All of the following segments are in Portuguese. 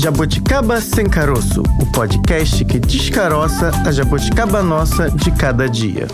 Jabuticaba Sem Caroço, o podcast que descaroça a jabuticaba nossa de cada dia.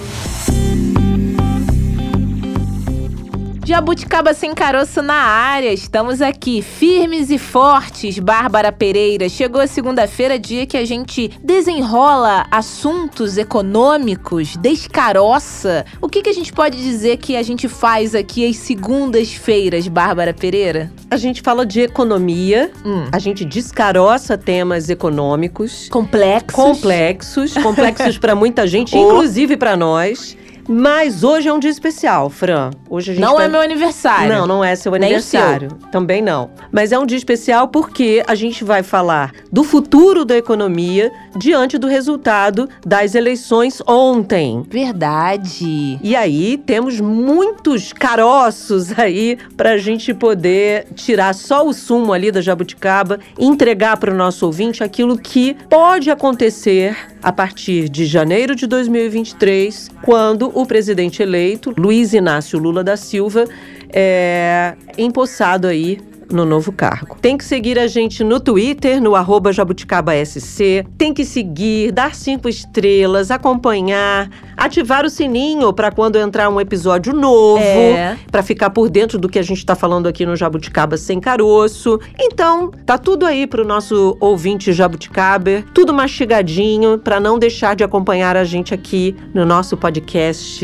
Jabuticaba Sem Caroço na área, estamos aqui, firmes e fortes. Bárbara Pereira, chegou a segunda-feira, dia que a gente desenrola assuntos econômicos, descaroça. O que a gente pode dizer que a gente faz aqui às segundas-feiras, Bárbara Pereira? A gente fala de economia, a gente descaroça temas econômicos. Complexos para muita gente, inclusive para nós. Mas hoje é um dia especial, Fran. Hoje a gente não é meu aniversário. Não é seu aniversário. Nem o seu. Também não. Mas é um dia especial porque a gente vai falar do futuro da economia diante do resultado das eleições ontem. Verdade. E aí temos muitos caroços aí pra gente poder tirar só o sumo ali da jabuticaba e entregar para o nosso ouvinte aquilo que pode acontecer a partir de janeiro de 2023, quando o presidente eleito, Luiz Inácio Lula da Silva, é empossado aí no novo cargo. Tem que seguir a gente no Twitter, no @jabuticabasc. Tem que seguir, dar 5 estrelas, acompanhar, ativar o sininho para quando entrar um episódio novo, para ficar por dentro do que a gente tá falando aqui no Jabuticaba Sem Caroço. Então, tá tudo aí pro nosso ouvinte jabuticaber, tudo mastigadinho, para não deixar de acompanhar a gente aqui no nosso podcast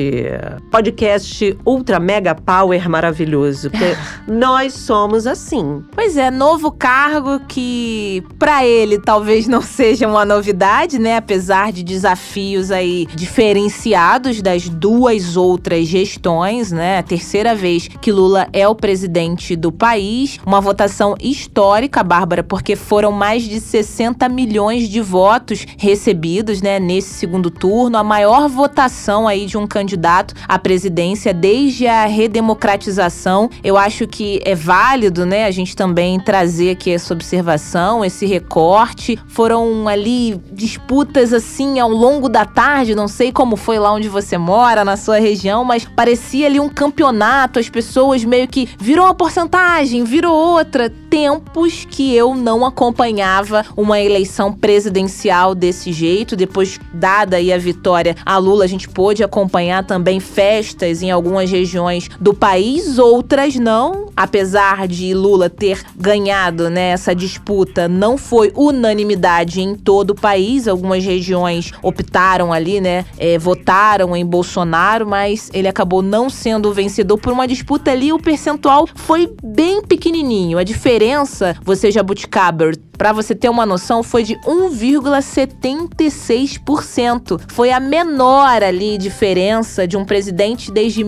ultra mega power maravilhoso, porque nós somos assim. Pois é, novo cargo que pra ele talvez não seja uma novidade, né? Apesar de desafios aí diferenciados das duas outras gestões, né? A terceira vez que Lula é o presidente do país. Uma votação histórica, Bárbara, porque foram mais de 60 milhões de votos recebidos, né? Nesse segundo turno. A maior votação aí de um candidato à presidência desde a redemocratização. Eu acho que é válido, né? A gente também trazer aqui essa observação, esse recorte. Foram ali disputas assim ao longo da tarde, não sei como foi lá onde você mora, na sua região, mas parecia ali um campeonato, as pessoas meio que virou uma porcentagem, virou outra. Tempos que eu não acompanhava uma eleição presidencial desse jeito. Depois, dada aí a vitória a Lula, a gente pôde acompanhar também festas em algumas regiões do país, outras não. Apesar de Lula ter ganhado, né, essa disputa, não foi unanimidade em todo o país. Algumas regiões optaram ali, né, votaram em Bolsonaro, mas ele acabou não sendo o vencedor por uma disputa ali. O percentual foi bem pequenininho. A diferença, você jabuticaber, pra você ter uma noção, foi de 1,76%. Foi a menor ali diferença de um presidente desde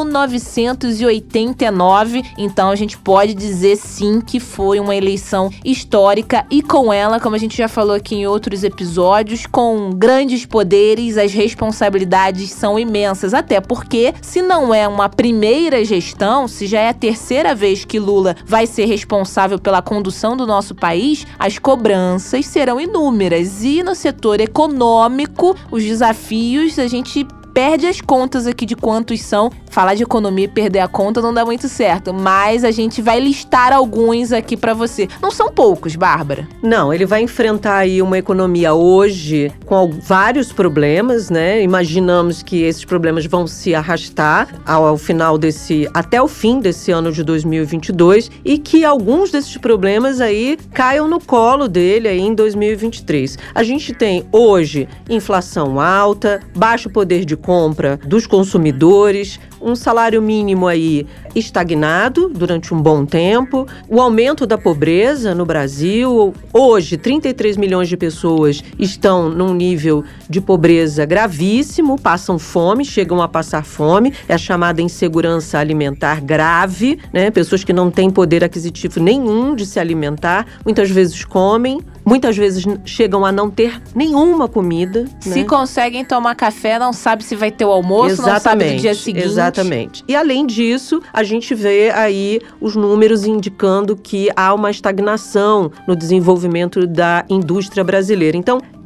1989. Então a gente pode dizer sim que foi uma eleição histórica e com ela, como a gente já falou aqui em outros episódios, com grandes poderes, as responsabilidades são imensas. Até porque, se não é uma primeira gestão, se já é a terceira vez que Lula vai ser responsável pela condução do nosso país, as cobranças serão inúmeras. E no setor econômico, os desafios, a gente perde as contas aqui de quantos são. Falar de economia e perder a conta não dá muito certo, mas a gente vai listar alguns aqui pra você. Não são poucos, Bárbara. Não, ele vai enfrentar aí uma economia hoje com vários problemas, né? Imaginamos que esses problemas vão se arrastar até o fim desse ano de 2022 e que alguns desses problemas aí caiam no colo dele aí em 2023. A gente tem hoje inflação alta, baixo poder de compra dos consumidores, um salário mínimo aí estagnado durante um bom tempo, o aumento da pobreza no Brasil. Hoje, 33 milhões de pessoas estão num nível de pobreza gravíssimo, passam fome, chegam a passar fome, é a chamada insegurança alimentar grave, né? Pessoas que não têm poder aquisitivo nenhum de se alimentar, muitas vezes comem, muitas vezes chegam a não ter nenhuma comida. Se conseguem tomar café, não sabe se vai ter o almoço, não sabe do dia seguinte. Exatamente. E além disso, a gente vê aí os números indicando que há uma estagnação no desenvolvimento da indústria brasileira. Então,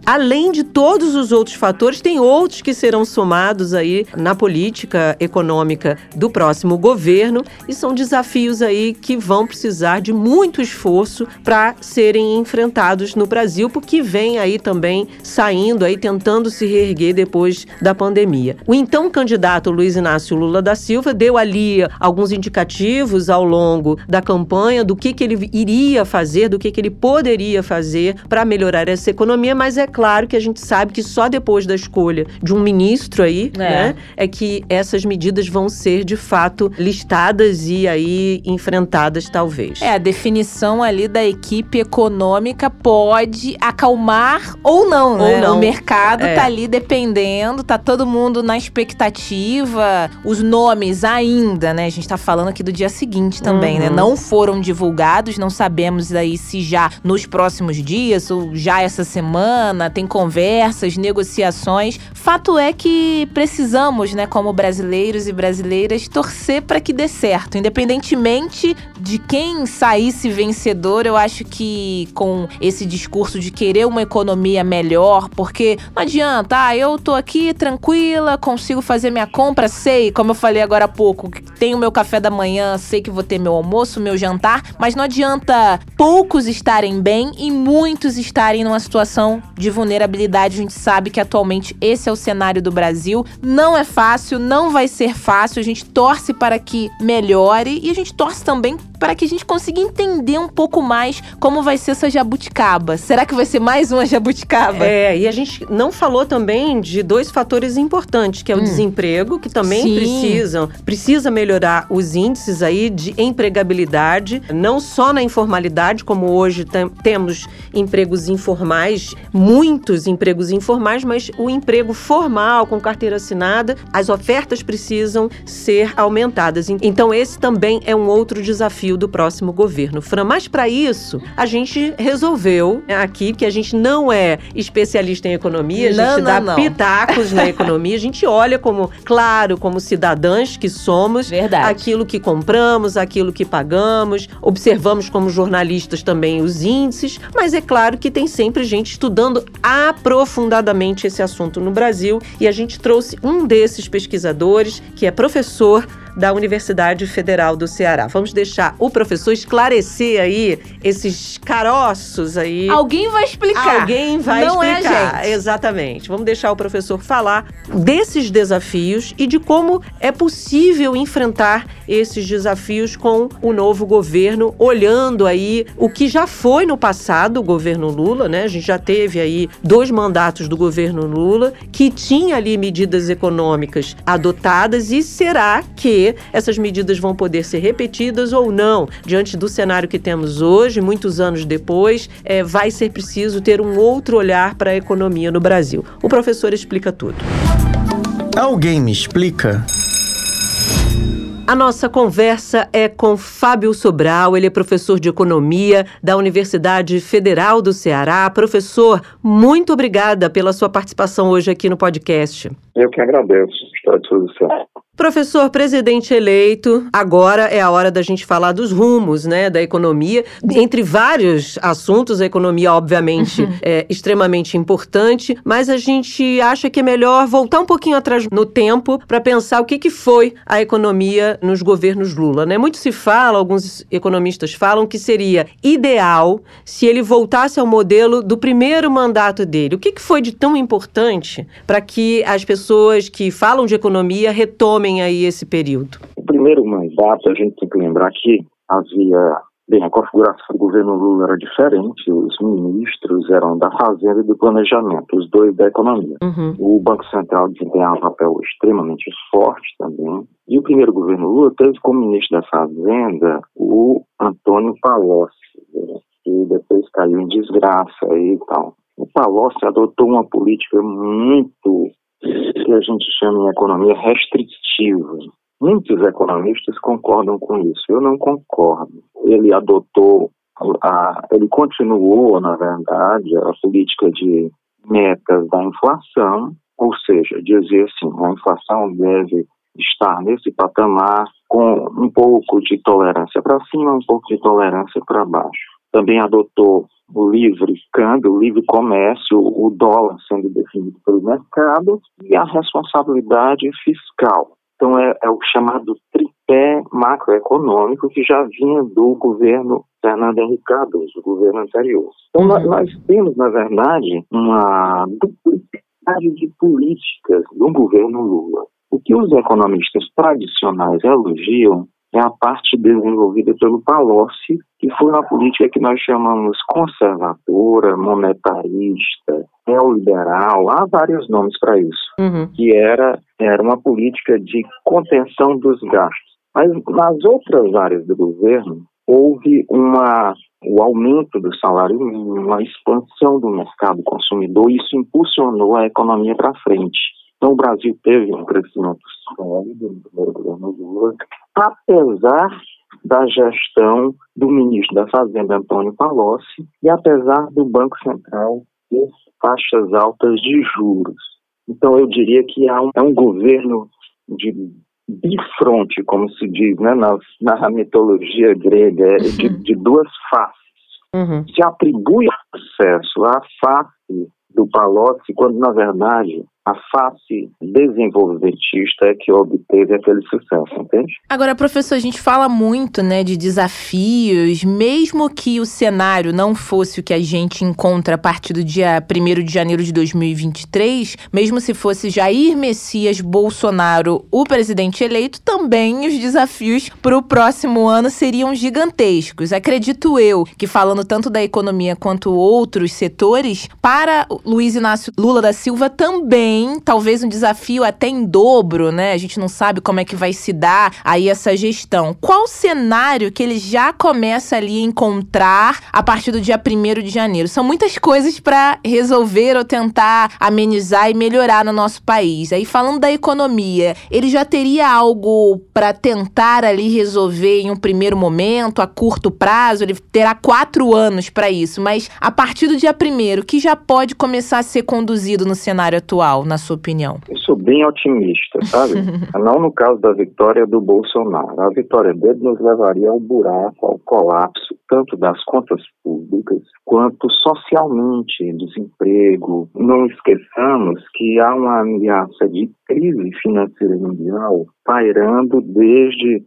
além de todos os outros fatores, tem outros que serão somados aí na política econômica do próximo governo e são desafios aí que vão precisar de muito esforço para serem enfrentados no Brasil, porque vem aí também saindo aí, tentando se reerguer depois da pandemia. O então candidato Luiz Inácio Lula da Silva deu ali alguns indicativos ao longo da campanha do que ele iria fazer, do que ele poderia fazer para melhorar essa economia, mas é claro que a gente sabe que só depois da escolha de um ministro aí, né, é que essas medidas vão ser de fato listadas e aí enfrentadas talvez. A definição ali da equipe econômica pode acalmar ou não, né? Não. O mercado tá ali dependendo, tá todo mundo na expectativa, os nomes ainda, né? A gente tá falando aqui do dia seguinte também, né? Não foram divulgados, não sabemos aí se já nos próximos dias ou já essa semana tem conversas, negociações. Fato é que precisamos, né, como brasileiros e brasileiras, torcer para que dê certo. Independentemente de quem saísse vencedor, eu acho que com esse discurso de querer uma economia melhor, porque não adianta, eu tô aqui tranquila, consigo fazer minha compra, sei, como eu falei agora há pouco, tenho meu café da manhã, sei que vou ter meu almoço, meu jantar, mas não adianta poucos estarem bem e muitos estarem numa situação de vulnerabilidade. A gente sabe que atualmente esse é o cenário do Brasil. Não é fácil, não vai ser fácil. A gente torce para que melhore e a gente torce também para que a gente consiga entender um pouco mais como vai ser essa jabuticaba. Será que vai ser mais uma jabuticaba? E a gente não falou também de dois fatores importantes, que é o desemprego, que também precisa melhorar os índices aí de empregabilidade, não só na informalidade, como hoje temos empregos informais, muitos empregos informais, mas o emprego formal, com carteira assinada, as ofertas precisam ser aumentadas. Então esse também é um outro desafio do próximo governo. Fran, mas para isso, a gente resolveu aqui, que a gente não é especialista em economia, a gente dá pitacos na economia, a gente olha como cidadãs que somos, aquilo que compramos, aquilo que pagamos, observamos como jornalistas também os índices, mas é claro que tem sempre gente estudando aprofundadamente esse assunto no Brasil e a gente trouxe um desses pesquisadores, que é professor da Universidade Federal do Ceará. Vamos deixar o professor esclarecer aí esses caroços aí. Alguém vai explicar. Alguém vai explicar. Não é a gente. Exatamente. Vamos deixar o professor falar desses desafios e de como é possível enfrentar esses desafios com o novo governo, olhando aí o que já foi no passado o governo Lula, né? A gente já teve aí 2 mandatos do governo Lula que tinha ali medidas econômicas adotadas e será que essas medidas vão poder ser repetidas ou não? Diante do cenário que temos hoje, muitos anos depois, vai ser preciso ter um outro olhar para a economia no Brasil. O professor explica tudo. Alguém me explica? A nossa conversa é com Fábio Sobral, ele é professor de Economia da Universidade Federal do Ceará. Professor, muito obrigada pela sua participação hoje aqui no podcast. Eu que agradeço, está tudo certo. Professor, presidente eleito, agora é a hora da gente falar dos rumos, né, da economia. Entre vários assuntos, a economia, obviamente, é extremamente importante, mas a gente acha que é melhor voltar um pouquinho atrás no tempo para pensar o que foi a economia nos governos Lula, né? Muito se fala, alguns economistas falam que seria ideal se ele voltasse ao modelo do primeiro mandato dele. O que foi de tão importante para que as pessoas que falam de economia retomem aí esse período? O primeiro mandato, a gente tem que lembrar que a configuração do governo Lula era diferente, os ministros eram da Fazenda e do Planejamento, os dois da Economia. O Banco Central desempenhava um papel extremamente forte também, e o primeiro governo Lula teve como ministro da Fazenda o Antônio Palocci, que depois caiu em desgraça e tal. O Palocci adotou uma política muito, que a gente chama em economia, restritiva. Muitos economistas concordam com isso. Eu não concordo. Ele continuou, na verdade, a política de metas da inflação, ou seja, dizer assim, a inflação deve estar nesse patamar com um pouco de tolerância para cima, um pouco de tolerância para baixo. também adotou o livre câmbio, o livre comércio, o dólar sendo definido pelo mercado e a responsabilidade fiscal. Então é o chamado tripé macroeconômico que já vinha do governo Fernando Henrique Cardoso, o governo anterior. Então nós temos, na verdade, uma duplicidade de políticas do governo Lula. O que os economistas tradicionais elogiam é a parte desenvolvida pelo Palocci, que foi uma política que nós chamamos conservadora, monetarista, neoliberal, há vários nomes para isso, que era uma política de contenção dos gastos. Mas nas outras áreas do governo, houve o aumento do salário mínimo, a expansão do mercado consumidor, e isso impulsionou a economia para frente. Então, o Brasil teve um crescimento sólido no primeiro governo Lula, apesar da gestão do ministro da Fazenda, Antônio Palocci, e apesar do Banco Central ter taxas altas de juros. Então, eu diria que é um governo de bifronte, como se diz, né, na mitologia grega, de duas faces. Se atribui acesso à face do Palocci, quando, na verdade, a face desenvolvimentista é que obteve aquele sucesso, entende? Agora, professor, a gente fala muito, né, de desafios, mesmo que o cenário não fosse o que a gente encontra a partir do dia 1º de janeiro de 2023, mesmo se fosse Jair Messias Bolsonaro o presidente eleito, também os desafios para o próximo ano seriam gigantescos. Acredito eu que, falando tanto da economia quanto outros setores, para Luiz Inácio Lula da Silva também talvez um desafio até em dobro, né? A gente não sabe como é que vai se dar aí essa gestão. Qual o cenário que ele já começa ali a encontrar a partir do dia 1º de janeiro? São muitas coisas para resolver ou tentar amenizar e melhorar no nosso país. Aí, falando da economia, ele já teria algo para tentar ali resolver em um primeiro momento, a curto prazo? Ele terá 4 anos para isso, mas a partir do dia 1º, que já pode começar a ser conduzido no cenário atual, na sua opinião? Eu sou bem otimista, sabe? Não no caso da vitória do Bolsonaro. A vitória dele nos levaria ao buraco, ao colapso, tanto das contas públicas, quanto socialmente, desemprego. Não esqueçamos que há uma ameaça de crise financeira mundial pairando desde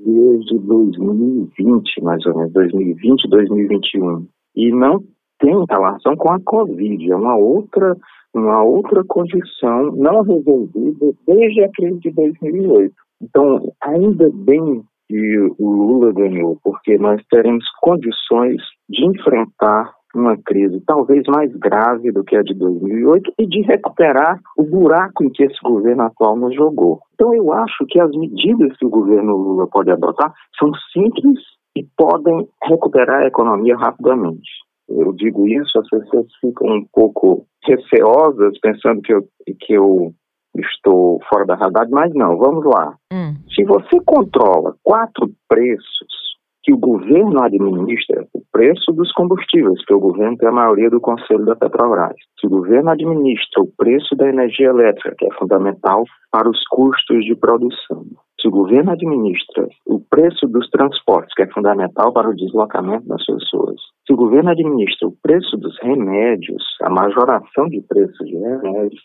2020, mais ou menos, 2020, 2021. E não tem relação com a Covid, é uma outra condição não resolvida desde a crise de 2008. Então, ainda bem que o Lula ganhou, porque nós teremos condições de enfrentar uma crise talvez mais grave do que a de 2008 e de recuperar o buraco em que esse governo atual nos jogou. Então, eu acho que as medidas que o governo Lula pode adotar são simples e podem recuperar a economia rapidamente. Eu digo isso, as pessoas ficam um pouco receosas, pensando que eu estou fora da realidade, mas não, vamos lá. Se você controla 4 preços que o governo administra, o preço dos combustíveis, que o governo tem a maioria do conselho da Petrobras, se o governo administra o preço da energia elétrica, que é fundamental para os custos de produção, se o governo administra o preço dos transportes, que é fundamental para o deslocamento das pessoas, se o governo administra o preço dos remédios, a majoração de preços de remédios,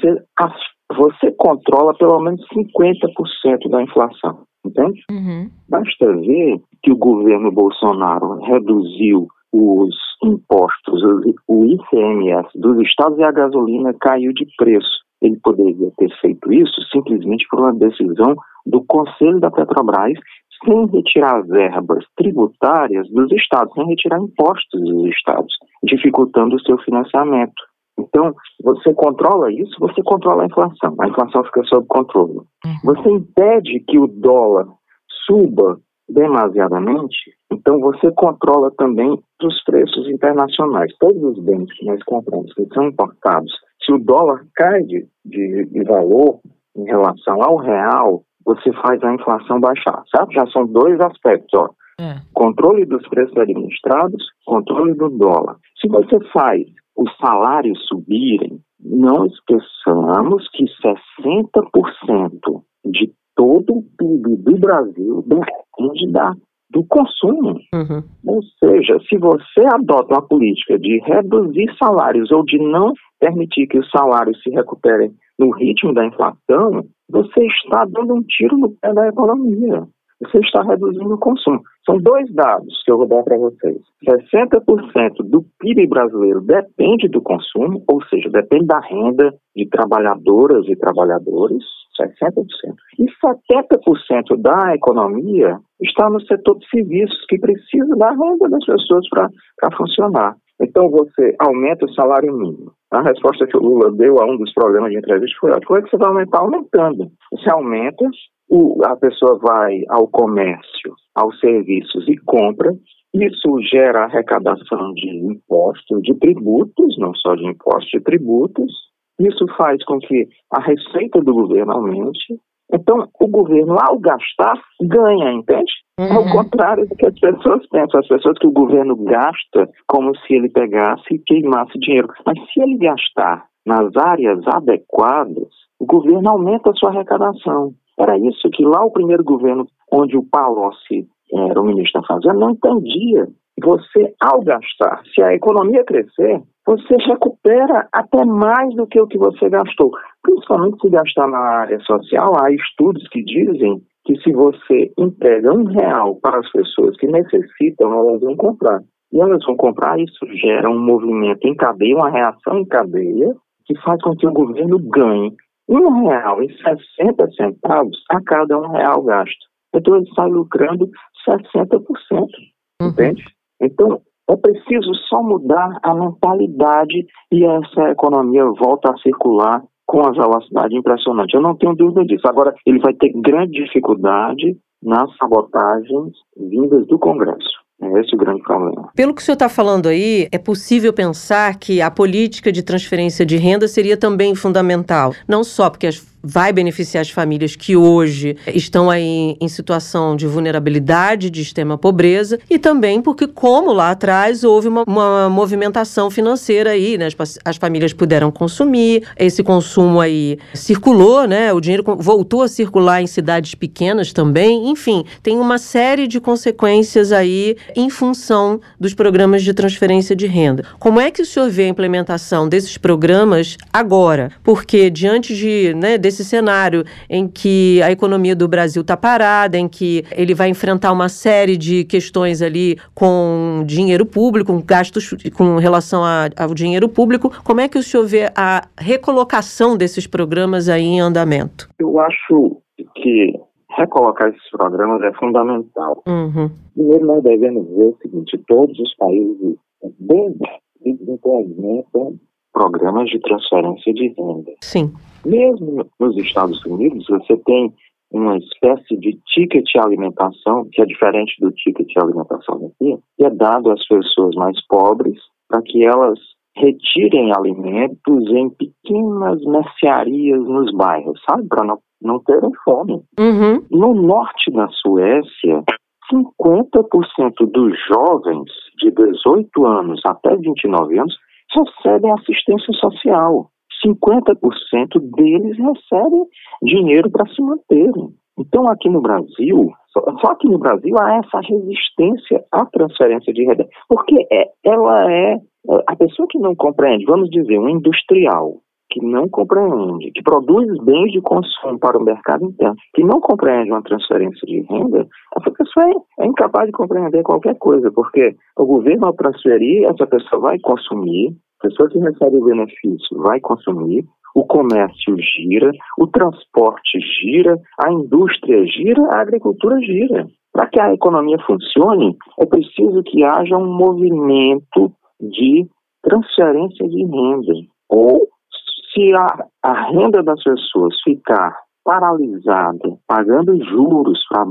você controla pelo menos 50% da inflação, entende? Basta ver que o governo Bolsonaro reduziu os impostos, o ICMS dos estados e a gasolina caiu de preço. Ele poderia ter feito isso simplesmente por uma decisão do Conselho da Petrobras, sem retirar verbas tributárias dos estados, sem retirar impostos dos estados, dificultando o seu financiamento. Então, você controla isso, você controla a inflação fica sob controle. Você impede que o dólar suba demasiadamente, então você controla também os preços internacionais. Todos os bens que nós compramos, que são importados, se o dólar cai de valor em relação ao real, você faz a inflação baixar, sabe? Já são 2 aspectos, ó. Controle dos preços administrados, controle do dólar. Se você faz os salários subirem, não esqueçamos que 60% de todo o PIB do Brasil depende da do consumo. Ou seja, se você adota uma política de reduzir salários ou de não permitir que os salários se recuperem no ritmo da inflação, você está dando um tiro no pé da economia. Você está reduzindo o consumo. São 2 dados que eu vou dar para vocês. 60% do PIB brasileiro depende do consumo, ou seja, depende da renda de trabalhadoras e trabalhadores, 60%. E 70% da economia está no setor de serviços, que precisa da renda das pessoas para funcionar. Então você aumenta o salário mínimo. A resposta que o Lula deu a um dos programas de entrevista foi: como é que você vai aumentar? Aumentando. Você aumenta, a pessoa vai ao comércio, aos serviços e compra. Isso gera arrecadação de impostos, de tributos, não só de impostos, de tributos. Isso faz com que a receita do governo aumente. Então, o governo, ao gastar, ganha, entende? Ao contrário do que as pessoas pensam. As pessoas que o governo gasta como se ele pegasse e queimasse dinheiro. Mas se ele gastar nas áreas adequadas, o governo aumenta a sua arrecadação. Era isso que lá o primeiro governo, onde o Palocci era o ministro da Fazenda, não entendia. Você, ao gastar, se a economia crescer, você recupera até mais do que o que você gastou. Principalmente se gastar na área social. Há estudos que dizem que se você entrega R$1 para as pessoas que necessitam, elas vão comprar. E elas vão comprar, isso gera um movimento em cadeia, uma reação em cadeia, que faz com que o governo ganhe R$1,60 a cada R$1 gasto. Então ele sai lucrando 60%, entende? Então é preciso só mudar a mentalidade e essa economia volta a circular com uma velocidade impressionante. Eu não tenho dúvida disso. Agora, ele vai ter grande dificuldade nas sabotagens vindas do Congresso. É esse o grande problema. Pelo que o senhor está falando aí, é possível pensar que a política de transferência de renda seria também fundamental. Não só porque vai beneficiar as famílias que hoje estão aí em situação de vulnerabilidade, de extrema pobreza, e também porque, como lá atrás, houve uma movimentação financeira aí, né? As famílias puderam consumir, esse consumo aí circulou, né? O dinheiro voltou a circular em cidades pequenas também, enfim, tem uma série de consequências aí em função dos programas de transferência de renda. Como é que o senhor vê a implementação desses programas agora? Porque diante desse cenário em que a economia do Brasil está parada, em que ele vai enfrentar uma série de questões ali com dinheiro público, com gastos com relação ao dinheiro público, como é que o senhor vê a recolocação desses programas aí em andamento? Eu acho que recolocar esses programas é fundamental. Primeiro, nós devemos ver o seguinte: todos os países implementam programas de transferência de renda. Sim. Mesmo nos Estados Unidos, você tem uma espécie de ticket de alimentação, que é diferente do ticket de alimentação aqui, que é dado às pessoas mais pobres para que elas retirem alimentos em pequenas mercearias nos bairros, sabe? Para não terem fome. No norte da Suécia, 50% dos jovens de 18 anos até 29 anos recebem assistência social. 50% deles recebem dinheiro para se manterem. Então, aqui no Brasil, só aqui no Brasil há essa resistência à transferência de renda. Porque ela é a pessoa que não compreende, vamos dizer, um industrial que não compreende, que produz bens de consumo para o mercado interno, que não compreende uma transferência de renda, essa pessoa é incapaz de compreender qualquer coisa, porque o governo, ao transferir, essa pessoa vai consumir, a pessoa que recebe o benefício vai consumir, o comércio gira, o transporte gira, a indústria gira, a agricultura gira. Para que a economia funcione, é preciso que haja um movimento de transferência de renda. Ou, se a renda das pessoas ficar paralisada, pagando juros para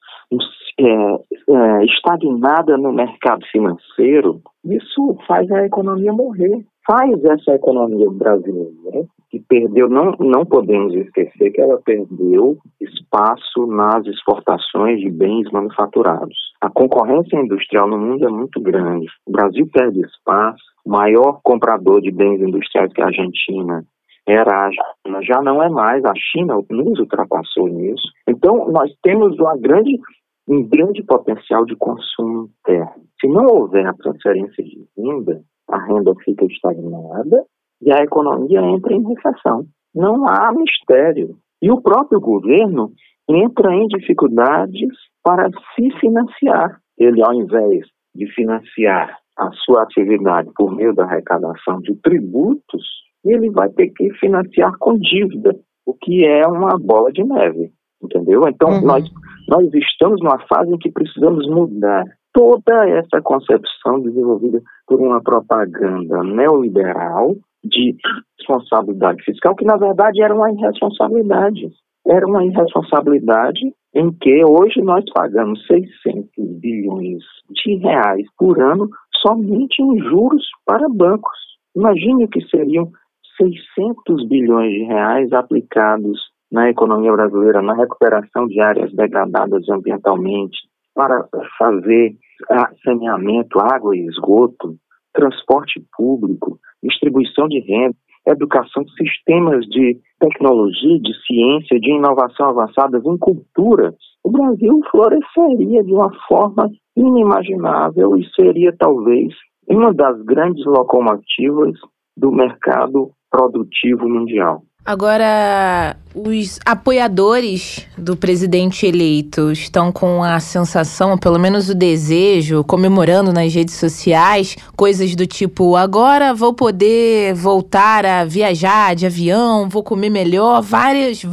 estagnada no mercado financeiro, isso faz a economia morrer. Faz essa economia brasileira, que perdeu, não podemos esquecer que ela perdeu espaço nas exportações de bens manufaturados. A concorrência industrial no mundo é muito grande. O Brasil perde espaço, o maior comprador de bens industriais que a Argentina era a China, já não é mais. A China nos ultrapassou nisso. Então, nós temos uma grande um grande potencial de consumo interno. Se não houver a transferência de renda fica estagnada e a economia entra em recessão. Não há mistério. E o próprio governo entra em dificuldades para se financiar. Ele, ao invés de financiar a sua atividade por meio da arrecadação de tributos, ele vai ter que financiar com dívida, o que é uma bola de neve, entendeu? Então, nós estamos numa fase em que precisamos mudar toda essa concepção desenvolvida por uma propaganda neoliberal de responsabilidade fiscal, que na verdade era uma irresponsabilidade. Era uma irresponsabilidade em que hoje nós pagamos 600 bilhões de reais por ano somente em juros para bancos. Imagine o que seriam 600 bilhões de reais aplicados na economia brasileira, na recuperação de áreas degradadas ambientalmente, para fazer saneamento, água e esgoto, transporte público, distribuição de renda, educação, sistemas de tecnologia, de ciência, de inovação avançadas em cultura. O Brasil floresceria de uma forma inimaginável e seria talvez uma das grandes locomotivas do mercado produtivo mundial. Agora, os apoiadores do presidente eleito estão com a sensação, pelo menos o desejo, comemorando nas redes sociais, coisas do tipo, agora vou poder voltar a viajar de avião, vou comer melhor, vários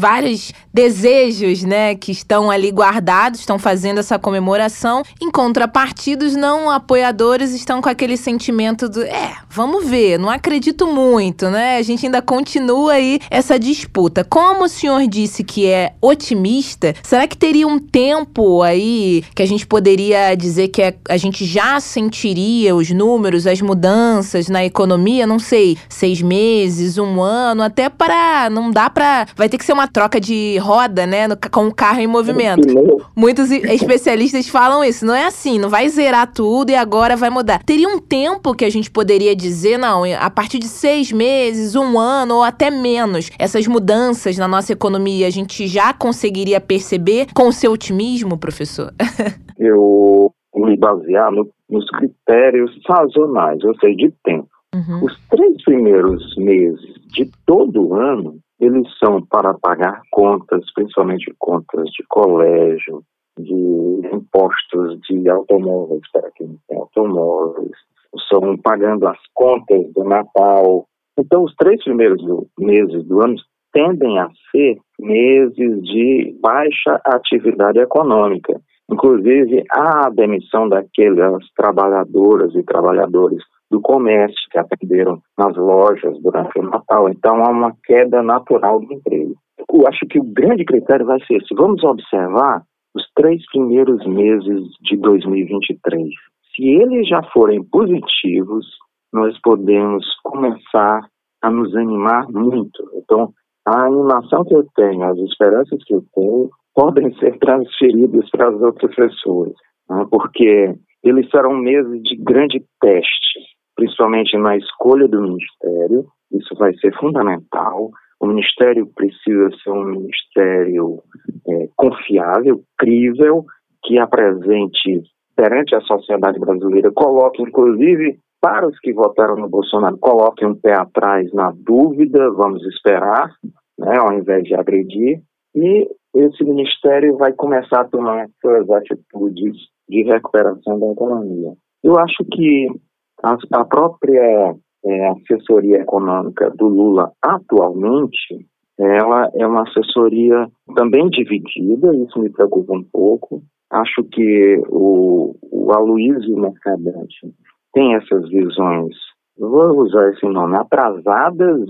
desejos, né, que estão ali guardados, estão fazendo essa comemoração. Em contrapartida, os não apoiadores estão com aquele sentimento do, vamos ver, não acredito muito, né, a gente ainda continua aí essa disputa. Como o senhor disse que é otimista, será que teria um tempo aí que a gente poderia dizer que a gente já sentiria os números, as mudanças na economia? Não sei, 6 meses, 1 ano, até para... Não dá para... Vai ter que ser uma troca de roda, né? Com o carro em movimento. Muitos especialistas falam isso. Não é assim, não vai zerar tudo e agora vai mudar. Teria um tempo que a gente poderia dizer, não, a partir de 6 meses, 1 ano ou até menos, essas mudanças na nossa economia a gente já conseguiria perceber com o seu otimismo, professor? Eu vou me basear nos critérios sazonais, ou seja, de tempo. Os 3 primeiros meses de todo o ano, eles são para pagar contas, principalmente contas de colégio, de impostos de automóveis para quem tem automóveis, são pagando as contas do Natal. Então, os 3 primeiros meses do ano tendem a ser meses de baixa atividade econômica. Inclusive, a demissão daquelas trabalhadoras e trabalhadores do comércio que atenderam nas lojas durante o Natal. Então, há uma queda natural do emprego. Eu acho que o grande critério vai ser esse. Vamos observar os 3 primeiros meses de 2023. Se eles já forem positivos, nós podemos começar a nos animar muito. Então, a animação que eu tenho, as esperanças que eu tenho, podem ser transferidas para as outras pessoas, né? Porque eles serão meses de grande teste, principalmente na escolha do ministério. Isso vai ser fundamental. O ministério precisa ser um ministério confiável, crível, que apresente perante a sociedade brasileira, coloque, inclusive, para os que votaram no Bolsonaro, coloquem um pé atrás na dúvida, vamos esperar, né, ao invés de agredir, e esse ministério vai começar a tomar suas atitudes de recuperação da economia. Eu acho que a própria assessoria econômica do Lula atualmente, ela é uma assessoria também dividida, isso me preocupa um pouco. Acho que o Aloysio Mercadante tem essas visões, vou usar esse nome, atrasadas,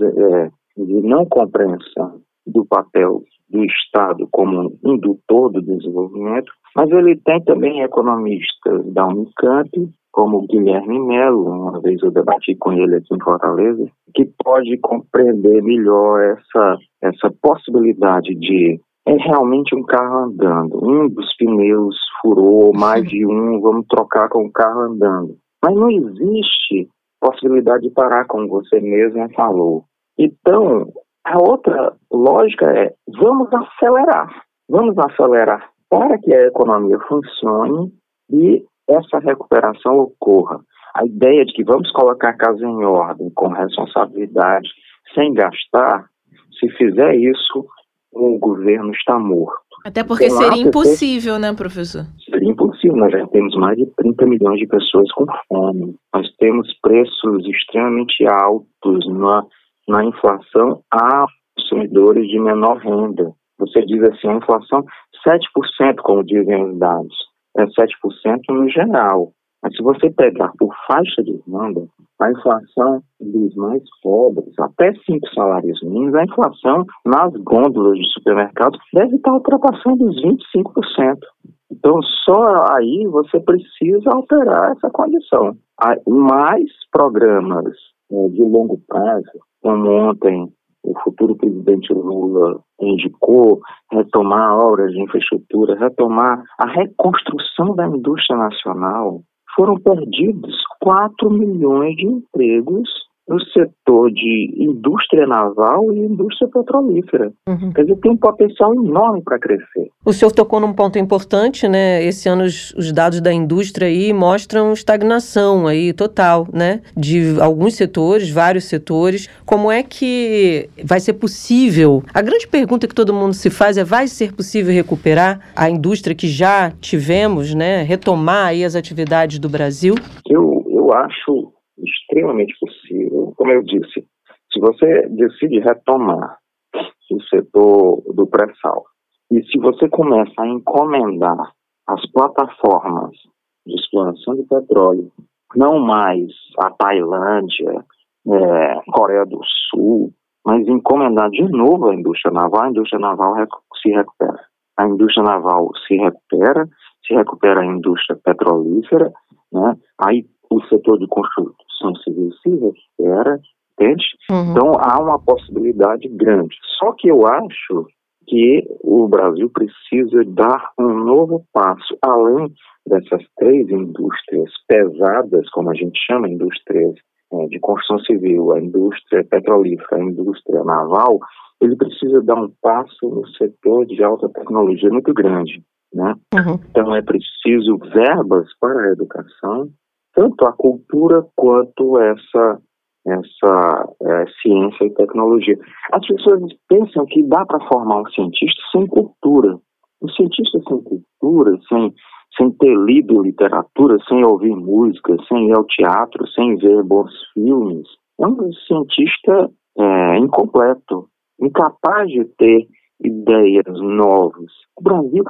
de não compreensão do papel do Estado como indutor do desenvolvimento, mas ele tem também economistas da Unicamp, como o Guilherme Melo, uma vez eu debati com ele aqui em Fortaleza, que pode compreender melhor essa possibilidade de realmente um carro andando. Um dos pneus furou, mais de um, vamos trocar com o carro andando. Mas não existe possibilidade de parar, como você mesmo falou. Então, a outra lógica é, vamos acelerar para que a economia funcione e essa recuperação ocorra. A ideia de que vamos colocar a casa em ordem, com responsabilidade, sem gastar, se fizer isso, o governo está morto. Até porque então, seria impossível, né, professor? Seria impossível. Nós já temos mais de 30 milhões de pessoas com fome. Nós temos preços extremamente altos na inflação a consumidores de menor renda. Você diz assim, a inflação 7%, como dizem os dados. É 7% no geral. Mas se você pegar por faixa de renda, a inflação dos mais pobres, até 5 salários mínimos, a inflação nas gôndolas de supermercado deve estar ultrapassando os 25%. Então, só aí você precisa alterar essa condição. Há mais programas de longo prazo, como ontem o futuro presidente Lula indicou, retomar obras de infraestrutura, retomar a reconstrução da indústria nacional. Foram perdidos 4 milhões de empregos no setor de indústria naval e indústria petrolífera. Quer dizer, tem um potencial enorme para crescer. O senhor tocou num ponto importante, né? Esse ano os dados da indústria aí mostram estagnação aí total, né? De alguns setores, vários setores. Como é que vai ser possível? A grande pergunta que todo mundo se faz é: vai ser possível recuperar a indústria que já tivemos, né? Retomar aí as atividades do Brasil? Eu acho extremamente possível. Como eu disse, se você decide retomar o setor do pré-sal e se você começa a encomendar as plataformas de exploração de petróleo, não mais a Tailândia, Coreia do Sul, mas encomendar de novo a indústria naval se recupera. A indústria naval se recupera a indústria petrolífera, né? Aí o setor de construção civil se recupera, entende? Então há uma possibilidade grande. Só que eu acho que o Brasil precisa dar um novo passo, além dessas 3 indústrias pesadas, como a gente chama, indústrias de construção civil, a indústria petrolífera, a indústria naval. Ele precisa dar um passo no setor de alta tecnologia muito grande, né? Então é preciso verbas para a educação, tanto a cultura quanto essa ciência e tecnologia. As pessoas pensam que dá para formar um cientista sem cultura. Um cientista sem cultura, sem ter lido literatura, sem ouvir música, sem ir ao teatro, sem ver bons filmes, é um cientista incompleto, incapaz de ter ideias novas. O Brasil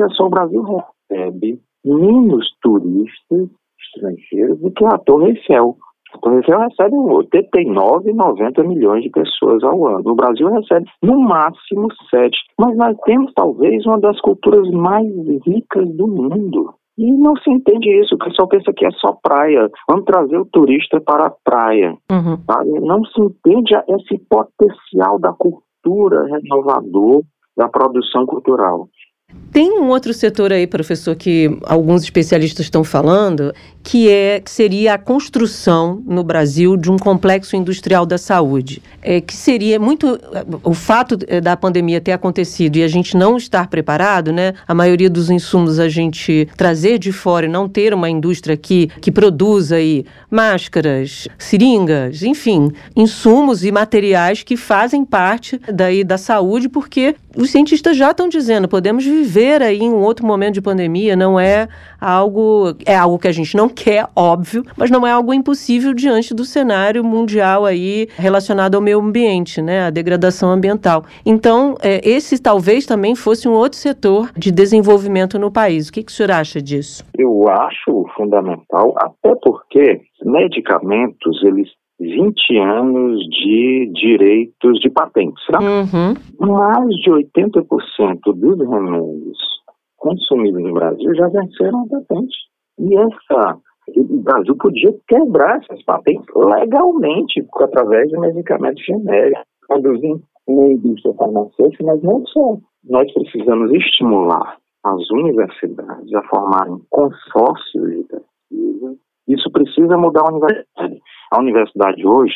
recebe menos turistas estrangeiros do que a Torre Eiffel. A Torre Eiffel recebe 89, 90 milhões de pessoas ao ano. O Brasil recebe no máximo 7. Mas nós temos talvez uma das culturas mais ricas do mundo. E não se entende isso. O pessoal pensa que é só praia. Vamos trazer o turista para a praia. Sabe? Não se entende esse potencial da cultura renovador, da produção cultural. Tem um outro setor aí, professor, que alguns especialistas estão falando, que seria a construção no Brasil de um complexo industrial da saúde. Que seria muito... O fato da pandemia ter acontecido e a gente não estar preparado, né? A maioria dos insumos a gente trazer de fora e não ter uma indústria aqui que produza aí máscaras, seringas, enfim, insumos e materiais que fazem parte daí da saúde, porque os cientistas já estão dizendo, podemos viver aí em um outro momento de pandemia, não é algo que a gente não quer, óbvio, mas não é algo impossível diante do cenário mundial aí relacionado ao meio ambiente, né, a degradação ambiental. Então, esse talvez também fosse um outro setor de desenvolvimento no país. O que o senhor acha disso? Eu acho fundamental, até porque medicamentos, eles 20 anos de direitos de patentes, tá? Mais de 80% dos remédios consumidos no Brasil já venceram a patente. E o Brasil podia quebrar essas patentes legalmente, através de medicamentos genéricos, produzindo uma indústria farmacêutica, mas não só. Nós precisamos estimular as universidades a formarem consórcios de pesquisa. Isso precisa mudar a universidade. A universidade hoje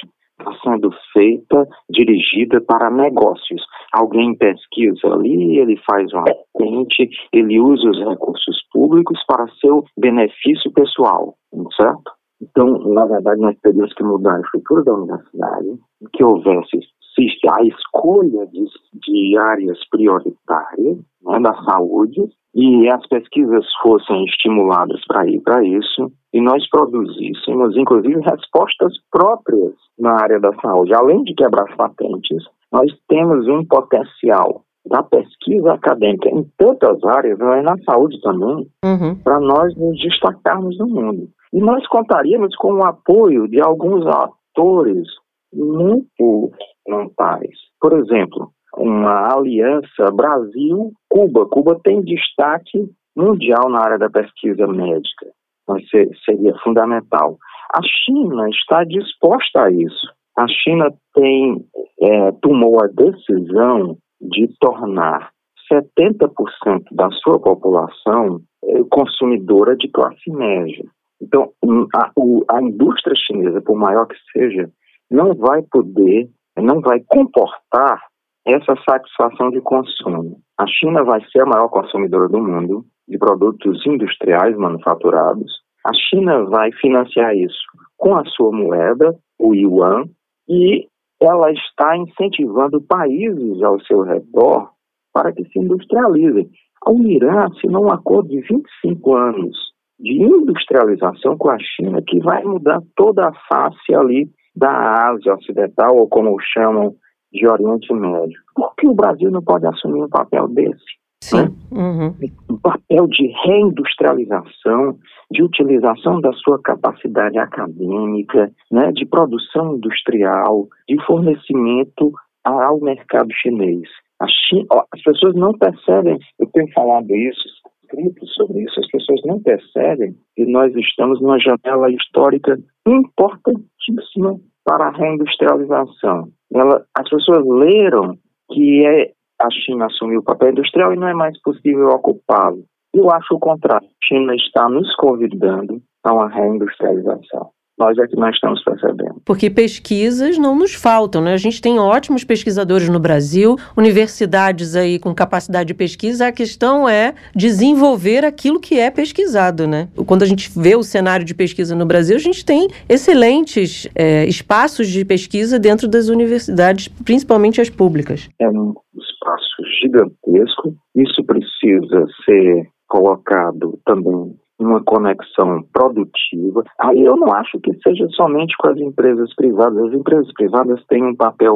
está sendo feita, dirigida para negócios. Alguém pesquisa ali, ele faz uma patente, ele usa os recursos públicos para seu benefício pessoal, certo? Então, na verdade, nós teríamos que mudar a estrutura da universidade, que houvesse a escolha de áreas prioritárias, né, da saúde, e as pesquisas fossem estimuladas para ir para isso, e nós produzíssemos, inclusive, respostas próprias na área da saúde. Além de quebrar as patentes, nós temos um potencial da pesquisa acadêmica em tantas áreas, mas na saúde também, para nós nos destacarmos no mundo. E nós contaríamos com o apoio de alguns atores muito fundamentais. Por exemplo, uma aliança Brasil-Cuba. Cuba tem destaque mundial na área da pesquisa médica. Mas seria fundamental. A China está disposta a isso. A China tomou a decisão de tornar 70% da sua população consumidora de classe média. Então, a indústria chinesa, por maior que seja, não vai comportar essa satisfação de consumo. A China vai ser a maior consumidora do mundo de produtos industriais manufaturados. A China vai financiar isso com a sua moeda, o yuan, e ela está incentivando países ao seu redor para que se industrializem. O Irã assinou um acordo de 25 anos de industrialização com a China que vai mudar toda a face ali da Ásia Ocidental, ou como chamam, de Oriente Médio. Por que o Brasil não pode assumir um papel desse? Sim. Né? Um papel de reindustrialização, de utilização da sua capacidade acadêmica, né, de produção industrial, de fornecimento ao mercado chinês. As pessoas não percebem, eu tenho falado isso, escrito sobre isso, as pessoas não percebem que nós estamos numa janela histórica importantíssima para a reindustrialização. As pessoas leram que a China assumiu o papel industrial e não é mais possível ocupá-lo. Eu acho o contrário. A China está nos convidando a uma reindustrialização. Nós é que não estamos percebendo. Porque pesquisas não nos faltam, né? A gente tem ótimos pesquisadores no Brasil, universidades aí com capacidade de pesquisa. A questão é desenvolver aquilo que é pesquisado, né? Quando a gente vê o cenário de pesquisa no Brasil, a gente tem excelentes espaços de pesquisa dentro das universidades, principalmente as públicas. É um espaço gigantesco. Isso precisa ser colocado também uma conexão produtiva. Aí eu não acho que seja somente com as empresas privadas. As empresas privadas têm um papel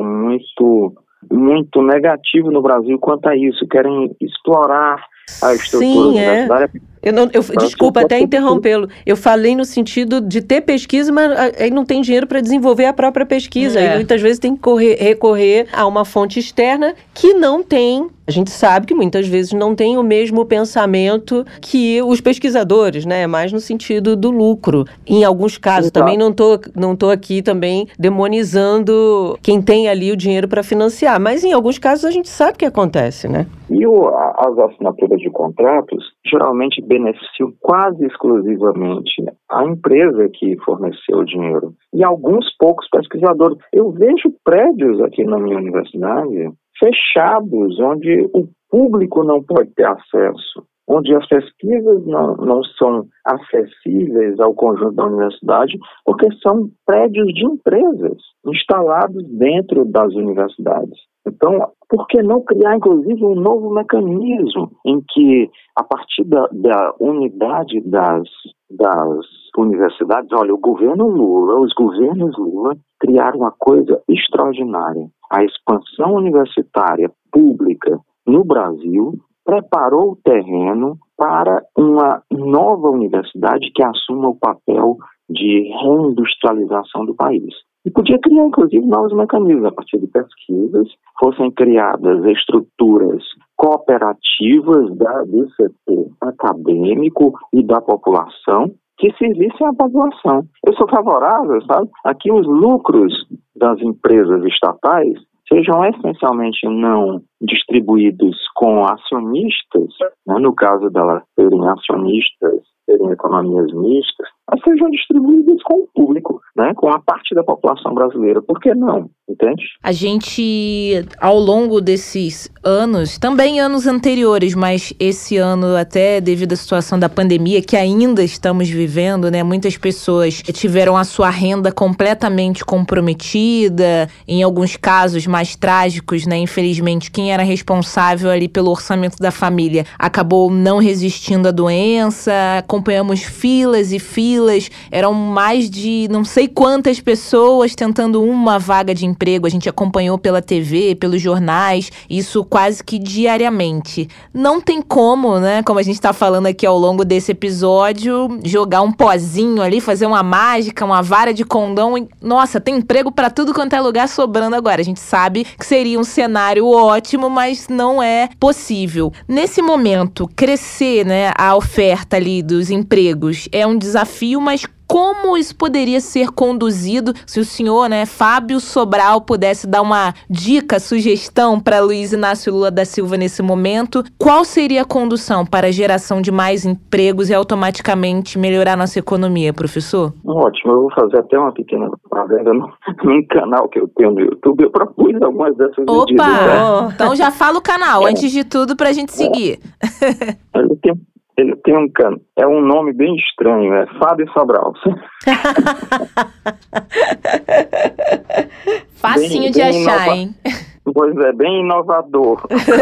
muito negativo no Brasil quanto a isso. Querem explorar a estrutura universitária. Desculpa até interrompê-lo. Eu falei no sentido de ter pesquisa, mas aí não tem dinheiro para desenvolver a própria pesquisa. Aí muitas vezes tem que recorrer a uma fonte externa que não tem. A gente sabe que muitas vezes não tem o mesmo pensamento que os pesquisadores, né? Mais no sentido do lucro. Em alguns casos, também não tô aqui também demonizando quem tem ali o dinheiro para financiar. Mas em alguns casos a gente sabe o que acontece, né? E as assinaturas de contratos geralmente beneficiam quase exclusivamente a empresa que forneceu o dinheiro. E alguns poucos pesquisadores. Eu vejo prédios aqui na minha universidade fechados, onde o público não pode ter acesso, onde as pesquisas não são acessíveis ao conjunto da universidade, porque são prédios de empresas instalados dentro das universidades. Então, por que não criar, inclusive, um novo mecanismo em que, a partir da unidade das universidades, olha, os governos Lula criaram uma coisa extraordinária. A expansão universitária pública no Brasil preparou o terreno para uma nova universidade que assuma o papel de reindustrialização do país. E podia criar, inclusive, novos mecanismos a partir de pesquisas, fossem criadas estruturas cooperativas do setor acadêmico e da população que servissem à população. Eu sou favorável, sabe, a que os lucros das empresas estatais sejam essencialmente não distribuídos com acionistas, né, no caso delas serem acionistas, serem economias mistas, mas sejam distribuídos com o público. né, com a parte da população brasileira. Por que não? Entende? A gente, ao longo desses anos, também anos anteriores, mas esse ano até devido à situação da pandemia que ainda estamos vivendo, né, muitas pessoas tiveram a sua renda completamente comprometida, em alguns casos mais trágicos, né, infelizmente, quem era responsável ali pelo orçamento da família acabou não resistindo à doença, acompanhamos filas e filas, eram mais de não sei quantas pessoas tentando uma vaga de emprego, a gente acompanhou pela TV, pelos jornais, isso quase que diariamente. Não tem como, né, como a gente tá falando aqui ao longo desse episódio, jogar um pozinho ali, fazer uma mágica, uma vara de condão e, nossa, tem emprego pra tudo quanto é lugar sobrando agora. A gente sabe que seria um cenário ótimo, mas não é possível. Nesse momento, crescer, né, a oferta ali dos empregos é um desafio, mas como isso poderia ser conduzido se o senhor, né, Fábio Sobral, pudesse dar uma dica, sugestão para Luiz Inácio Lula da Silva nesse momento? Qual seria a condução para a geração de mais empregos e automaticamente melhorar nossa economia, professor? Ótimo, eu vou fazer até uma pequena propaganda num canal que eu tenho no YouTube. Eu propus algumas dessas medidas. Opa! Então já fala o canal, antes de tudo, para a gente seguir. Ele tem um nome bem estranho, é Fábio Sobral. Facinho de achar, hein? Pois é, bem inovador.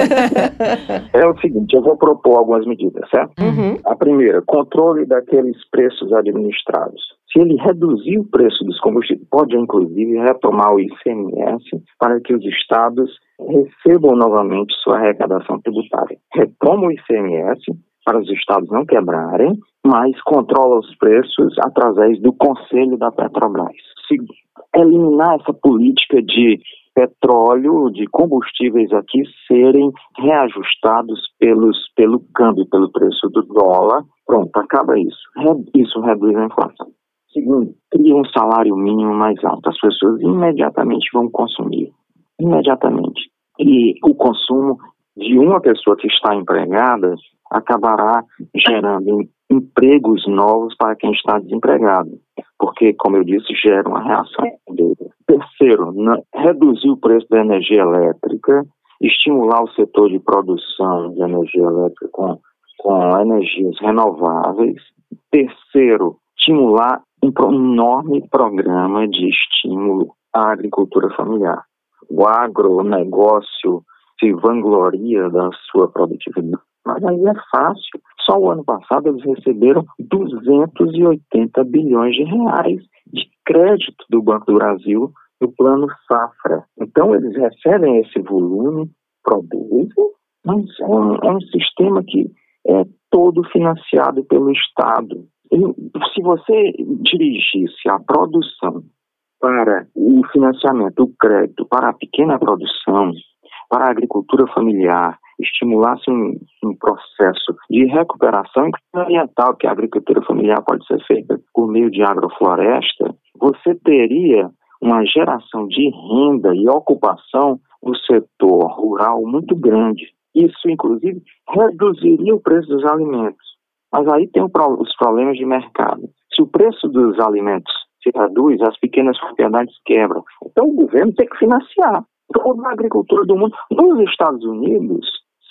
É o seguinte, eu vou propor algumas medidas, certo? Uhum. A primeira, controle daqueles preços administrados. Se ele reduzir o preço dos combustíveis, pode inclusive retomar o ICMS para que os estados recebam novamente sua arrecadação tributária. Retoma o ICMS para os estados não quebrarem, mas controla os preços através do Conselho da Petrobras. Eliminar essa política de petróleo, de combustíveis aqui serem reajustados pelo câmbio, pelo preço do dólar. Pronto, acaba isso. Isso reduz a inflação. Segundo, cria um salário mínimo mais alto. As pessoas imediatamente vão consumir. Imediatamente. E o consumo de uma pessoa que está empregada acabará gerando empregos novos para quem está desempregado, porque, como eu disse, gera uma reação dele. Terceiro, reduzir o preço da energia elétrica, estimular o setor de produção de energia elétrica com energias renováveis. Terceiro, estimular um enorme programa de estímulo à agricultura familiar. O agronegócio se vangloria da sua produtividade, mas aí é fácil. Só o ano passado eles receberam 280 bilhões de reais de crédito do Banco do Brasil no Plano Safra. Então eles recebem esse volume, produzem, mas é um sistema que é todo financiado pelo Estado. E se você dirigisse a produção para o financiamento, o crédito para a pequena produção, para a agricultura familiar, estimulasse um processo de recuperação ambiental, que a agricultura familiar pode ser feita por meio de agrofloresta, você teria uma geração de renda e ocupação no setor rural muito grande. Isso, inclusive, reduziria o preço dos alimentos. Mas aí tem os problemas de mercado. Se o preço dos alimentos se reduz, as pequenas propriedades quebram. Então o governo tem que financiar toda a agricultura do mundo. Nos Estados Unidos,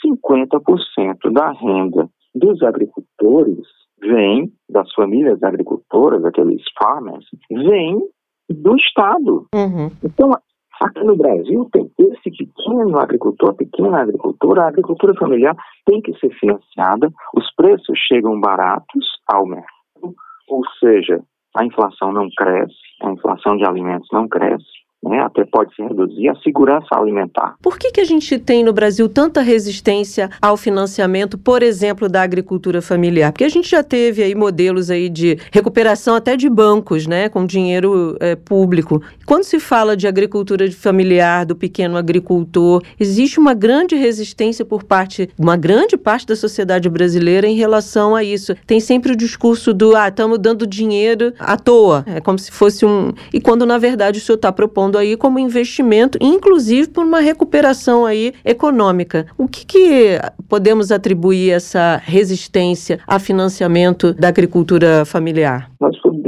50% da renda dos agricultores vem das famílias agricultoras, aqueles farmers, vem do Estado. Uhum. Então, aqui no Brasil tem esse pequeno agricultor, pequena agricultura, a agricultura familiar tem que ser financiada, os preços chegam baratos ao mercado, ou seja, a inflação não cresce, a inflação de alimentos não cresce, né? Até pode se reduzir a segurança alimentar. Por que a gente tem no Brasil tanta resistência ao financiamento, por exemplo, da agricultura familiar? Porque a gente já teve aí modelos aí de recuperação até de bancos, né, com dinheiro público. Quando se fala de agricultura familiar, do pequeno agricultor, existe uma grande resistência por uma grande parte da sociedade brasileira em relação a isso. Tem sempre o discurso do, estamos dando dinheiro à toa. É como se fosse E quando, na verdade, o senhor está propondo aí como investimento, inclusive por uma recuperação aí econômica. O que podemos atribuir essa resistência a financiamento da agricultura familiar? Nós podemos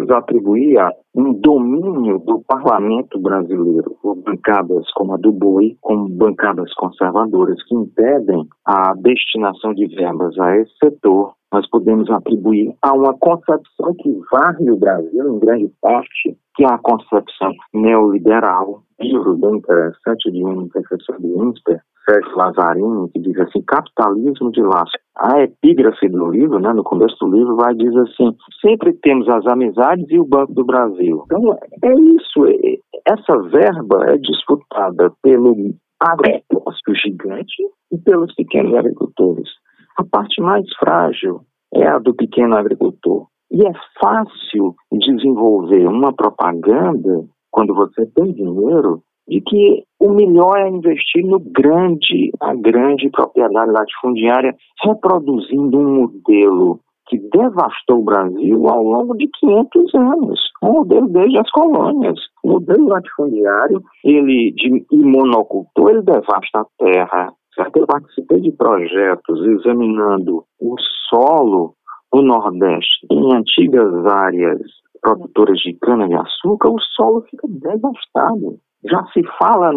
podemos atribuir a um domínio do parlamento brasileiro por bancadas como a do BOI, como bancadas conservadoras que impedem a destinação de verbas a esse setor. Nós podemos atribuir a uma concepção que varre o Brasil, em grande parte, que é a concepção neoliberal. Livro bem interessante de um professor do INSPER, Sérgio Lazzarini, que diz assim, capitalismo de laço. A epígrafe do livro, no começo do livro, vai dizer assim, sempre temos as amizades e o Banco do Brasil. Então, é isso. Essa verba é disputada pelo agronegócio gigante e pelos pequenos agricultores. A parte mais frágil é a do pequeno agricultor. E é fácil desenvolver uma propaganda, quando você tem dinheiro, de que o melhor é investir a grande propriedade latifundiária, reproduzindo um modelo que devastou o Brasil ao longo de 500 anos. Um modelo desde as colônias. O modelo latifundiário, e monocultor, ele devasta a terra. Eu participei de projetos examinando o solo no Nordeste, em antigas áreas produtoras de cana-de-açúcar, o solo fica devastado. Já se fala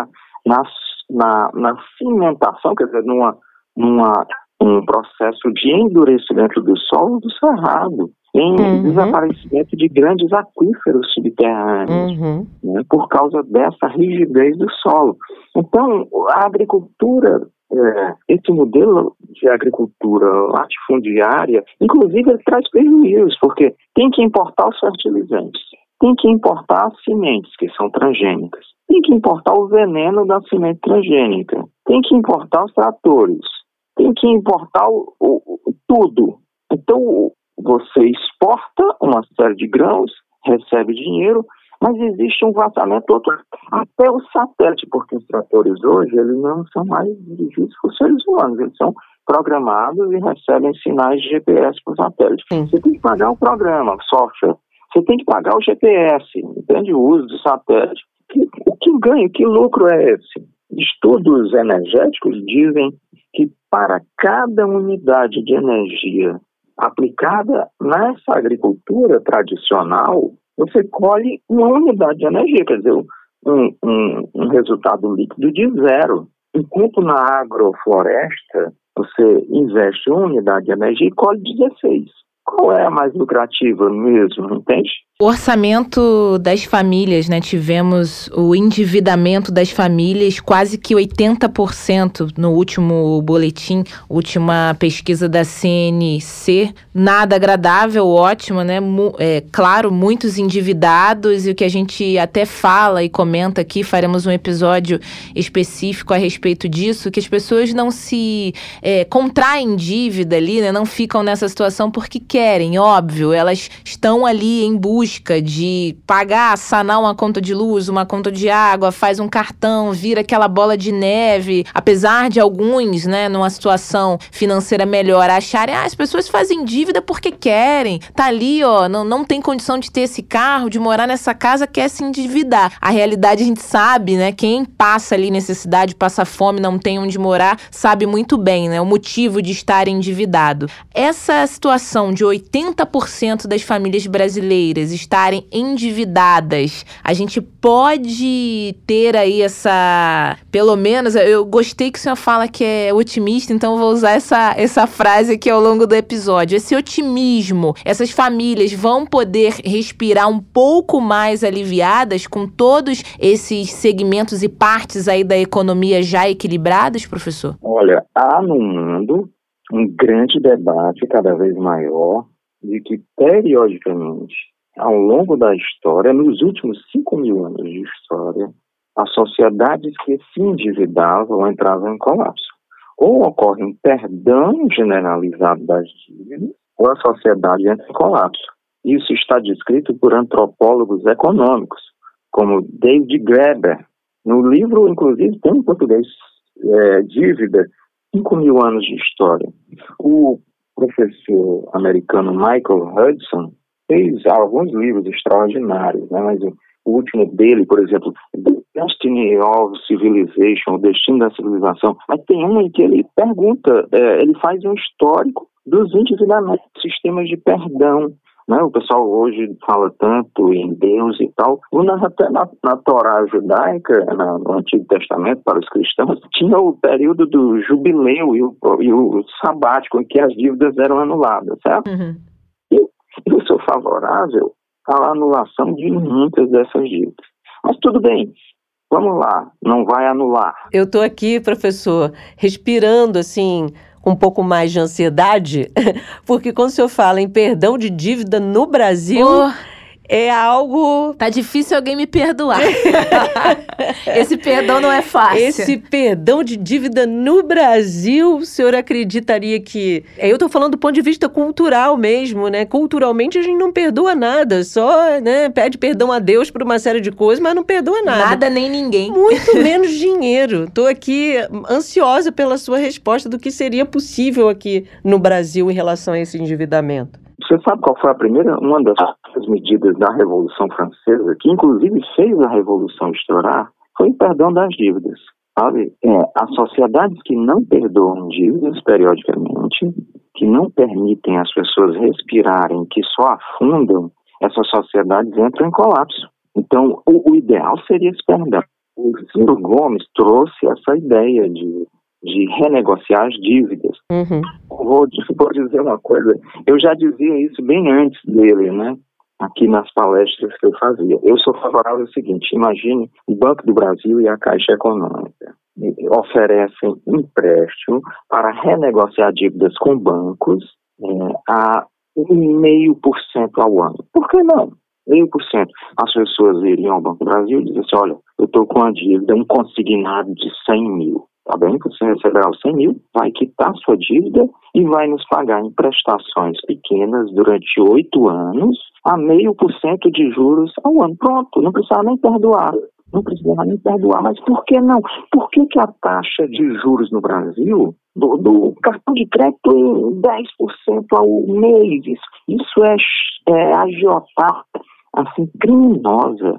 na cimentação, quer dizer, num processo de endurecimento do solo do cerrado, em desaparecimento de grandes aquíferos subterrâneos, por causa dessa rigidez do solo. Então, a agricultura, esse modelo de agricultura latifundiária, inclusive, ele traz prejuízos, porque tem que importar os fertilizantes, tem que importar as sementes, que são transgênicas, tem que importar o veneno da semente transgênica, tem que importar os tratores, tem que importar tudo. Então, você exporta uma série de grãos, recebe dinheiro, mas existe um vazamento outro, até o satélite, porque os tratores hoje, eles não são mais dirigidos por seres humanos, eles são programados e recebem sinais de GPS por satélite. Você tem que pagar o programa, software, você tem que pagar o GPS, entende? O uso do satélite. O que ganho, que lucro é esse? Estudos energéticos dizem que para cada unidade de energia aplicada nessa agricultura tradicional, você colhe uma unidade de energia, quer dizer, um resultado líquido de zero. Enquanto na agrofloresta, você investe uma unidade de energia e colhe 16. Qual é a mais lucrativa mesmo, entende? O orçamento das famílias, tivemos o endividamento das famílias, quase que 80% no último boletim, última pesquisa da CNC. Nada agradável, ótimo, claro, muitos endividados, e o que a gente até fala e comenta aqui, faremos um episódio específico a respeito disso, que as pessoas não se contraem dívida ali, não ficam nessa situação porque querem, óbvio, elas estão ali em busca de pagar, sanar uma conta de luz, uma conta de água, faz um cartão, vira aquela bola de neve, apesar de alguns, numa situação financeira melhor, acharem, as pessoas fazem dívida porque querem, tá ali, não tem condição de ter esse carro, de morar nessa casa, quer se endividar. A realidade a gente sabe, quem passa ali necessidade, passa fome, não tem onde morar, sabe muito bem, o motivo de estar endividado. Essa situação de 80% das famílias brasileiras estarem endividadas, a gente pode ter aí pelo menos, eu gostei que o senhor fala que é otimista, então eu vou usar essa frase aqui ao longo do episódio, esse otimismo, essas famílias vão poder respirar um pouco mais aliviadas com todos esses segmentos e partes aí da economia já equilibradas, professor? Olha, há no mundo um grande debate cada vez maior de que, periodicamente, ao longo da história, nos últimos 5.000 anos de história, as sociedades que se endividavam entravam em colapso. Ou ocorre um perdão generalizado das dívidas, ou a sociedade entra em colapso. Isso está descrito por antropólogos econômicos, como David Graeber. No livro, inclusive, tem em português, Dívida, 5.000 anos de história. O professor americano Michael Hudson fez alguns livros extraordinários, mas o último dele, por exemplo, The Destiny of Civilization, o destino da civilização, mas tem um em que ele pergunta, ele faz um histórico dos endividamentos, sistemas de perdão, né? O pessoal hoje fala tanto em Deus e tal. Até na Torá judaica, no Antigo Testamento, para os cristãos, tinha o período do jubileu e o sabático, em que as dívidas eram anuladas, certo? Uhum. E eu sou favorável à anulação de muitas dessas dívidas. Mas tudo bem, vamos lá, não vai anular. Eu estou aqui, professor, respirando assim, com um pouco mais de ansiedade, porque quando o senhor fala em perdão de dívida no Brasil, é algo... Tá difícil alguém me perdoar. Esse perdão não é fácil. Esse perdão de dívida no Brasil, o senhor acreditaria que... Eu tô falando do ponto de vista cultural mesmo, né? Culturalmente a gente não perdoa nada, só, né, pede perdão a Deus por uma série de coisas, mas não perdoa nada. Nada nem ninguém. Muito menos dinheiro. Tô aqui ansiosa pela sua resposta do que seria possível aqui no Brasil em relação a esse endividamento. Você sabe qual foi uma das medidas da Revolução Francesa, que inclusive fez a Revolução estourar? Foi o perdão das dívidas, sabe? As sociedades que não perdoam dívidas periodicamente, que não permitem as pessoas respirarem, que só afundam, essas sociedades entram em colapso. Então, o ideal seria esse perdão. O Ciro Gomes trouxe essa ideia de renegociar as dívidas. Uhum. Vou dizer uma coisa, eu já dizia isso bem antes dele, né? Aqui nas palestras que eu fazia. Eu sou favorável ao seguinte: imagine o Banco do Brasil e a Caixa Econômica oferecem empréstimo para renegociar dívidas com bancos a 0,5% ao ano. Por que não? 0,5%. As pessoas iriam ao Banco do Brasil e diziam assim: olha, eu estou com uma dívida, um consignado de 100 mil. Tá bem? Você receberá os 100 mil, vai quitar sua dívida e vai nos pagar em prestações pequenas durante 8 anos a 0,5% de juros ao ano. Pronto, não precisava nem perdoar. Mas por que não? Por que a taxa de juros no Brasil, do cartão de crédito, em 10% ao mês? Isso é agiotagem, assim, criminosa.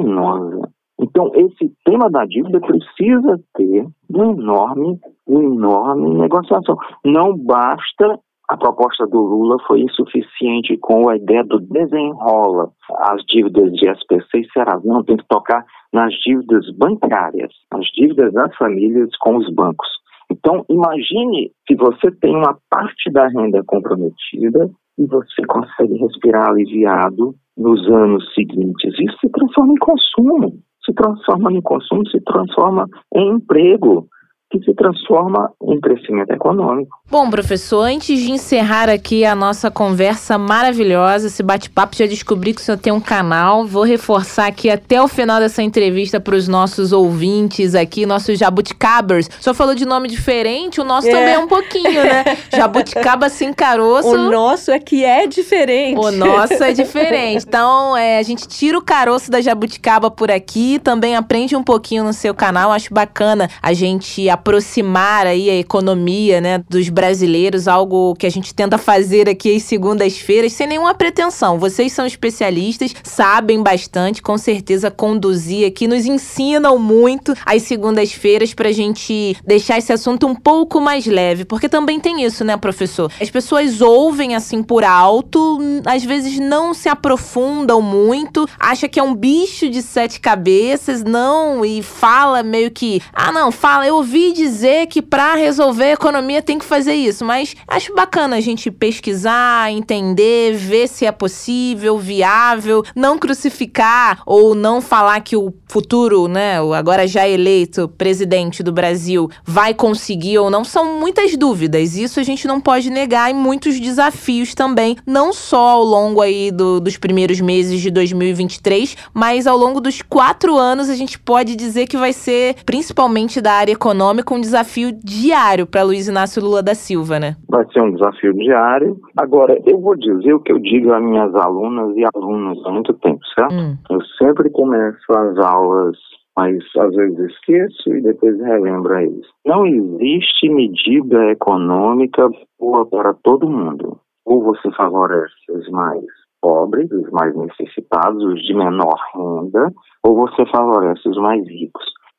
Então, esse tema da dívida precisa ter uma enorme negociação. Não basta, a proposta do Lula foi insuficiente com a ideia do desenrola. As dívidas de SPC e Serasa, não, tem que tocar nas dívidas bancárias, as dívidas das famílias com os bancos. Então, imagine se você tem uma parte da renda comprometida e você consegue respirar aliviado nos anos seguintes. Isso se transforma em consumo. Se transforma em emprego, que se transforma em crescimento econômico. Bom, professor, antes de encerrar aqui a nossa conversa maravilhosa, esse bate-papo, já descobri que o senhor tem um canal. Vou reforçar aqui até o final dessa entrevista para os nossos ouvintes aqui, nossos jabuticabers. O senhor falou de nome diferente, o nosso também é um pouquinho, né? Jabuticaba sem caroço. O nosso é que é diferente. O nosso é diferente. Então, a gente tira o caroço da jabuticaba por aqui, também aprende um pouquinho no seu canal. Acho bacana a gente aproximar aí a economia, né, dos brasileiros, algo que a gente tenta fazer aqui às segundas-feiras, sem nenhuma pretensão. Vocês são especialistas, sabem bastante, com certeza conduzir aqui, nos ensinam muito às segundas-feiras pra gente deixar esse assunto um pouco mais leve, porque também tem isso, né, professor? As pessoas ouvem assim por alto, às vezes não se aprofundam muito, acha que é um bicho de 7 cabeças, e fala meio que, eu ouvi dizer que para resolver a economia tem que fazer isso, mas acho bacana a gente pesquisar, entender, ver se é possível, viável, não crucificar ou não falar que o futuro, né, o agora já eleito presidente do Brasil vai conseguir ou não. São muitas dúvidas, isso a gente não pode negar, e muitos desafios também, não só ao longo aí dos primeiros meses de 2023, mas ao longo dos 4 anos a gente pode dizer que vai ser, principalmente da área econômica, um desafio diário para Luiz Inácio Lula da Silva, né? Vai ser um desafio diário. Agora, eu vou dizer o que eu digo a minhas alunas e alunos há muito tempo, certo? Eu sempre começo as aulas, mas às vezes esqueço e depois relembro a eles. Não existe medida econômica boa para todo mundo. Ou você favorece os mais pobres, os mais necessitados, os de menor renda, ou você favorece os mais ricos.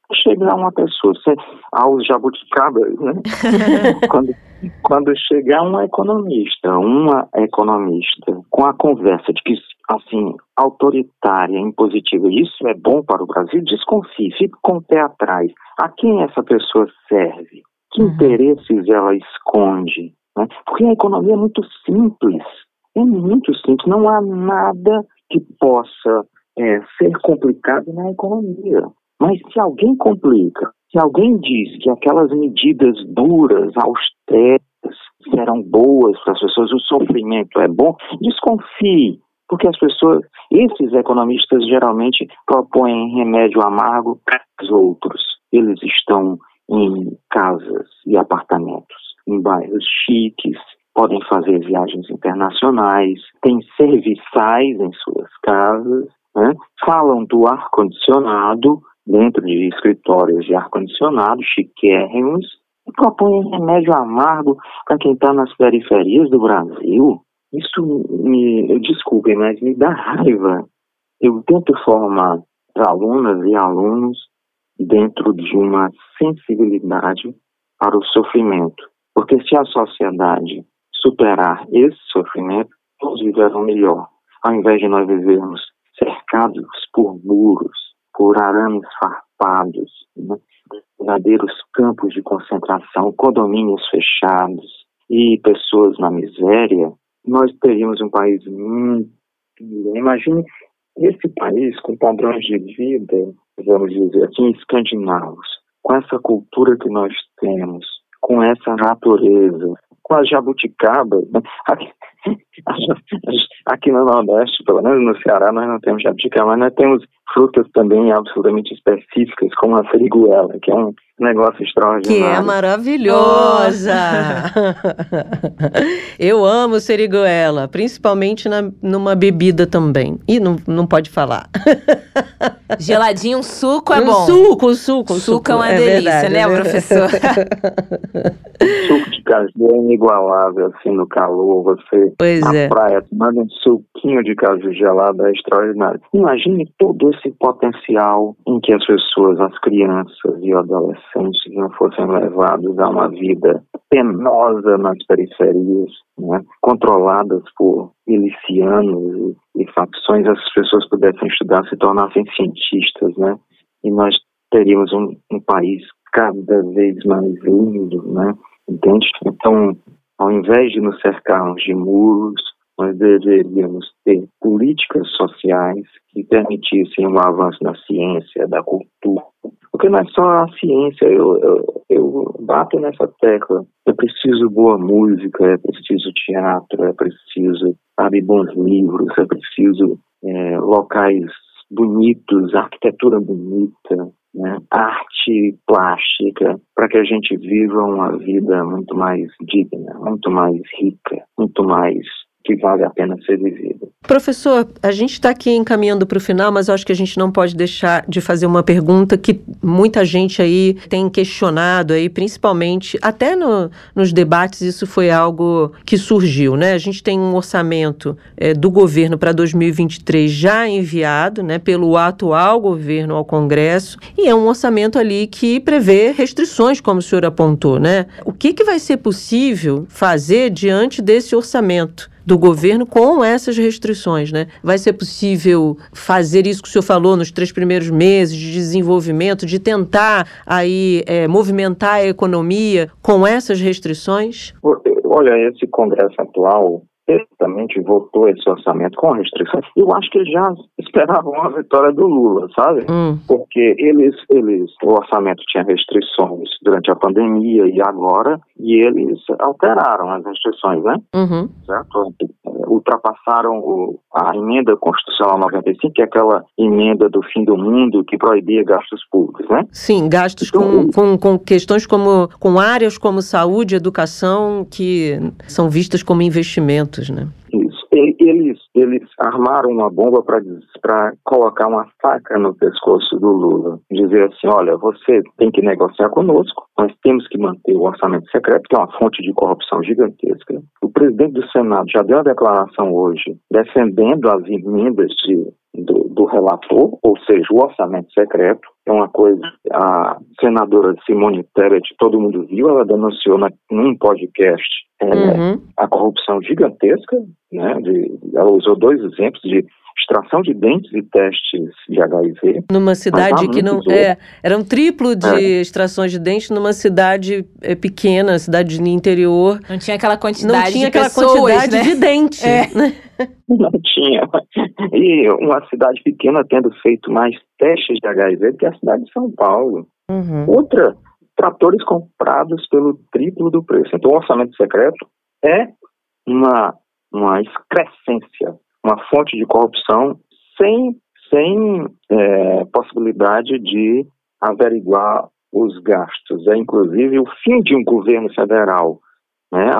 chegar uma pessoa, aos jabuticabas, né? Quando chegar uma economista com a conversa de que, assim, autoritária, impositiva, isso é bom para o Brasil, desconfie, fique com o pé atrás. A quem essa pessoa serve? Que interesses ela esconde? Né? Porque a economia é muito simples, não há nada que possa ser complicado na economia. Mas se alguém complica, se alguém diz que aquelas medidas duras, austeras, serão boas para as pessoas, o sofrimento é bom, desconfie, porque esses economistas geralmente propõem remédio amargo para os outros. Eles estão em casas e apartamentos, em bairros chiques, podem fazer viagens internacionais, têm serviçais em suas casas, né? Falam do ar-condicionado, dentro de escritórios de ar-condicionado, chiquérrimos, e propõem remédio amargo para quem está nas periferias do Brasil. Isso desculpem, mas me dá raiva. Eu tento formar alunas e alunos dentro de uma sensibilidade para o sofrimento. Porque se a sociedade superar esse sofrimento, todos viverão melhor. Ao invés de nós vivermos cercados por muros, por arames farpados, né? Verdadeiros campos de concentração, condomínios fechados e pessoas na miséria, nós teríamos um país muito... Imagine esse país com padrões de vida, vamos dizer assim, escandinavos, com essa cultura que nós temos, com essa natureza, com as jabuticabas, né? Aqui no Nordeste, pelo menos no Ceará, nós não temos jabuticaba, mas nós temos frutas também absolutamente específicas, como a seriguela, que é um negócio extraordinário. Que é maravilhosa! Eu amo seriguela, principalmente numa bebida também. E não pode falar. Geladinho, um suco é bom. Suco é uma delícia, verdade, né, professor? Suco de caju é inigualável, assim, no calor, você praia, tomando um suquinho de caju gelado é extraordinário. Imagine todo esse potencial em que as pessoas, as crianças e adolescentes não fossem levados a uma vida penosa nas periferias, né, controladas por milicianos e facções, as pessoas pudessem estudar, se tornassem cientistas, né, e nós teríamos um país cada vez mais lindo, né, entende? Então, ao invés de nos cercarmos de muros, nós deveríamos ter políticas sociais que permitissem o avanço da ciência, da cultura. Porque não é só a ciência, eu bato nessa tecla. É preciso boa música, é preciso teatro, é preciso, bons livros, é preciso locais bonitos, arquitetura bonita, né? Arte plástica, para que a gente viva uma vida muito mais digna, muito mais rica, muito mais que vale a pena ser vivida. Professor, a gente está aqui encaminhando para o final, mas eu acho que a gente não pode deixar de fazer uma pergunta que muita gente aí tem questionado, aí, principalmente, até nos debates, isso foi algo que surgiu, né? A gente tem um orçamento do governo para 2023 já enviado, né, pelo atual governo ao Congresso, e é um orçamento ali que prevê restrições, como o senhor apontou, né? O que vai ser possível fazer diante desse orçamento do governo com essas restrições, né? Vai ser possível fazer isso que o senhor falou nos 3 primeiros meses de desenvolvimento, de tentar aí movimentar a economia com essas restrições? Olha, esse Congresso atual certamente votou esse orçamento com restrições. Eu acho que eles já esperavam a vitória do Lula, sabe? Porque o orçamento tinha restrições durante a pandemia e agora, e eles alteraram as restrições, né? Certo? Ultrapassaram a emenda constitucional 95, que é aquela emenda do fim do mundo que proibia gastos públicos, né? Sim, gastos com questões com áreas como saúde e educação que são vistas como investimentos, né? Isso. Eles armaram uma bomba para colocar uma faca no pescoço do Lula. Dizer assim, olha, você tem que negociar conosco, nós temos que manter o orçamento secreto, que é uma fonte de corrupção gigantesca. O presidente do Senado já deu uma declaração hoje defendendo as emendas do relator, ou seja, o orçamento secreto. É uma coisa, a senadora Simone Tebet, todo mundo viu, ela denunciou num podcast a corrupção gigantesca, né? Ela usou 2 exemplos de extração de dentes e testes de HIV. Numa cidade que não... era um triplo de extrações de dentes numa cidade pequena, cidade de interior. Não tinha aquela quantidade Não tinha de aquela pessoas, quantidade né? de dente. Né? Não tinha. E uma cidade pequena tendo feito mais testes de HIV do que a cidade de São Paulo. Outra, tratores comprados pelo triplo do preço. Então, o orçamento secreto é uma excrescência, uma fonte de corrupção sem possibilidade de averiguar os gastos. É, inclusive, o fim de um governo federal. Né?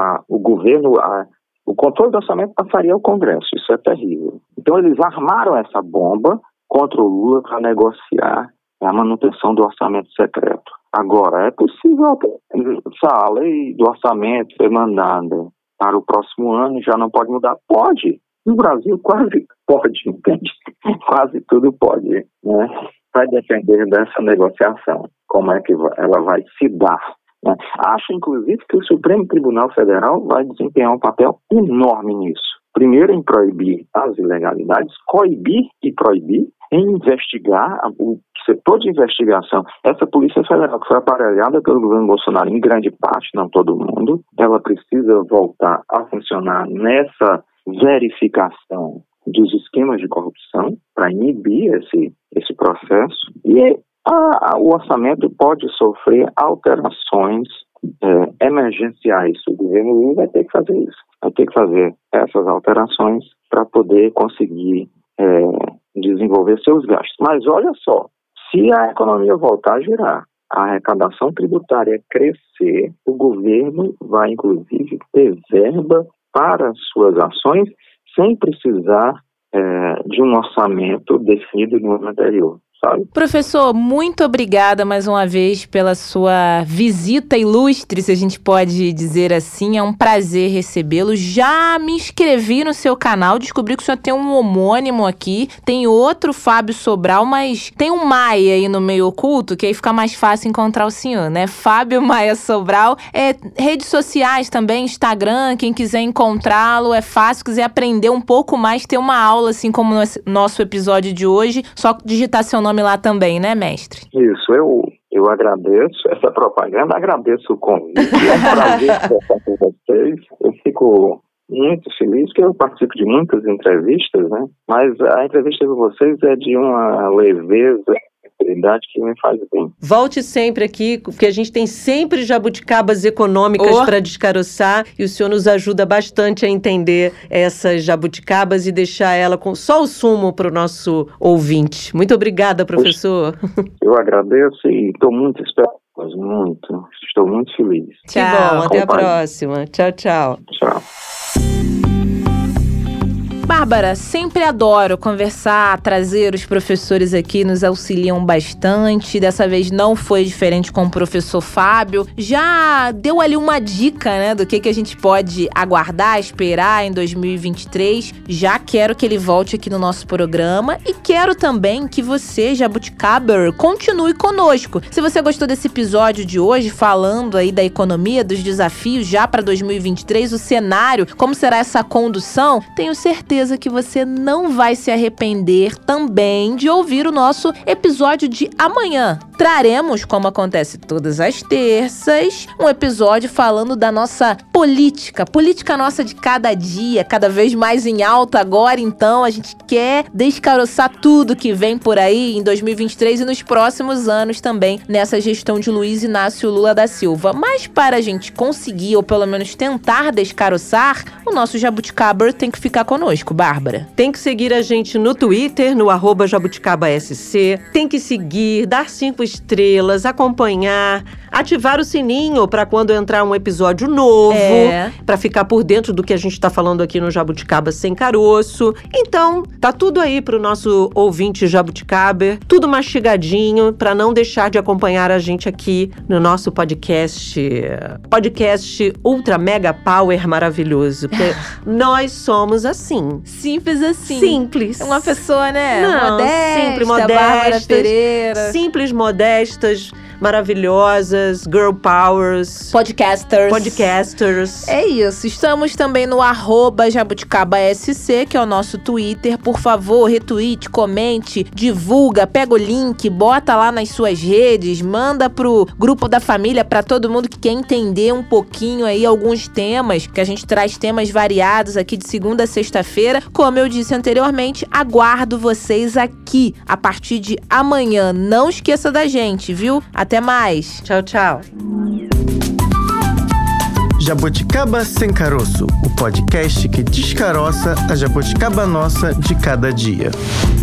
O controle do orçamento passaria ao Congresso. Isso é terrível. Então, eles armaram essa bomba contra o Lula para negociar a manutenção do orçamento secreto. Agora, é possível se a lei do orçamento foi mandada para o próximo ano e já não pode mudar? Pode. No Brasil quase pode, entende? Quase tudo pode, né? Vai depender dessa negociação, como é que ela vai se dar. Né? Acho, inclusive, que o Supremo Tribunal Federal vai desempenhar um papel enorme nisso. Primeiro, em proibir as ilegalidades, coibir e proibir, em investigar o setor de investigação. Essa Polícia Federal que foi aparelhada pelo governo Bolsonaro, em grande parte, não todo mundo, ela precisa voltar a funcionar nessa verificação dos esquemas de corrupção para inibir esse processo. E o orçamento pode sofrer alterações emergenciais. O governo Lula vai ter que fazer isso. Vai ter que fazer essas alterações para poder conseguir desenvolver seus gastos. Mas olha só, se a economia voltar a girar, a arrecadação tributária crescer, o governo vai, inclusive, ter verba para suas ações sem precisar de um orçamento definido no ano anterior. Sabe? Professor, muito obrigada mais uma vez pela sua visita ilustre, se a gente pode dizer assim. É um prazer recebê-lo. Já me inscrevi no seu canal, descobri que o senhor tem um homônimo aqui. Tem outro Fábio Sobral, mas tem um Maia aí no meio oculto, que aí fica mais fácil encontrar o senhor, né? Fábio Maia Sobral. Redes sociais também, Instagram, quem quiser encontrá-lo, é fácil. Quiser aprender um pouco mais, ter uma aula, assim como no nosso episódio de hoje, só digitar seu nome lá também, né, mestre? Isso, eu agradeço essa propaganda, agradeço o convite, é um prazer conversar com vocês. Eu fico muito feliz porque eu participo de muitas entrevistas, né? Mas a entrevista com vocês é de uma leveza, que me faz bem. Volte sempre aqui, porque a gente tem sempre jabuticabas econômicas para descaroçar e o senhor nos ajuda bastante a entender essas jabuticabas e deixar ela com só o sumo para o nosso ouvinte. Muito obrigada, professor. Eu agradeço e estou muito esperançoso, muito. Estou muito feliz. Tchau. Que bom, até a próxima. Tchau, tchau. Tchau. Bárbara, sempre adoro conversar, trazer os professores aqui, nos auxiliam bastante. Dessa vez não foi diferente com o professor Fábio. Já deu ali uma dica, né, do que a gente pode aguardar, esperar em 2023. Já quero que ele volte aqui no nosso programa e quero também que você, Jabuticaber, continue conosco. Se você gostou desse episódio de hoje, falando aí da economia, dos desafios já para 2023, o cenário, como será essa condução, tenho certeza que você não vai se arrepender também de ouvir o nosso episódio de amanhã. Traremos, como acontece todas as terças, um episódio falando da nossa política nossa de cada dia, cada vez mais em alta agora. Então, a gente quer descaroçar tudo que vem por aí em 2023 e nos próximos anos também, nessa gestão de Luiz Inácio Lula da Silva. Mas para a gente conseguir, ou pelo menos tentar descaroçar, o nosso Jabuticaber tem que ficar conosco, Bárbara. Tem que seguir a gente no Twitter, no @jabuticabasc. Tem que seguir, dar 5 estrelas, acompanhar, ativar o sininho para quando entrar um episódio novo, para ficar por dentro do que a gente está falando aqui no Jabuticaba Sem Caroço. Então, tá tudo aí pro nosso ouvinte Jabuticaber, tudo mastigadinho, para não deixar de acompanhar a gente aqui no nosso podcast Ultra Mega Power maravilhoso, porque nós somos assim. Simples assim. Simples. É uma pessoa, né? Não, modesta, sempre Bárbara Pereira. Simples, modestas, maravilhosas, girl powers. Podcasters. É isso. Estamos também no @JabuticabaSC, que é o nosso Twitter. Por favor, retweet, comente, divulga, pega o link, bota lá nas suas redes, manda pro grupo da família, pra todo mundo que quer entender um pouquinho aí alguns temas, que a gente traz temas variados aqui de segunda a sexta-feira. Como eu disse anteriormente, aguardo vocês aqui a partir de amanhã. Não esqueça da gente, viu? Até mais. Tchau, tchau. Jabuticaba Sem Caroço, o podcast que descaroça a jabuticaba nossa de cada dia.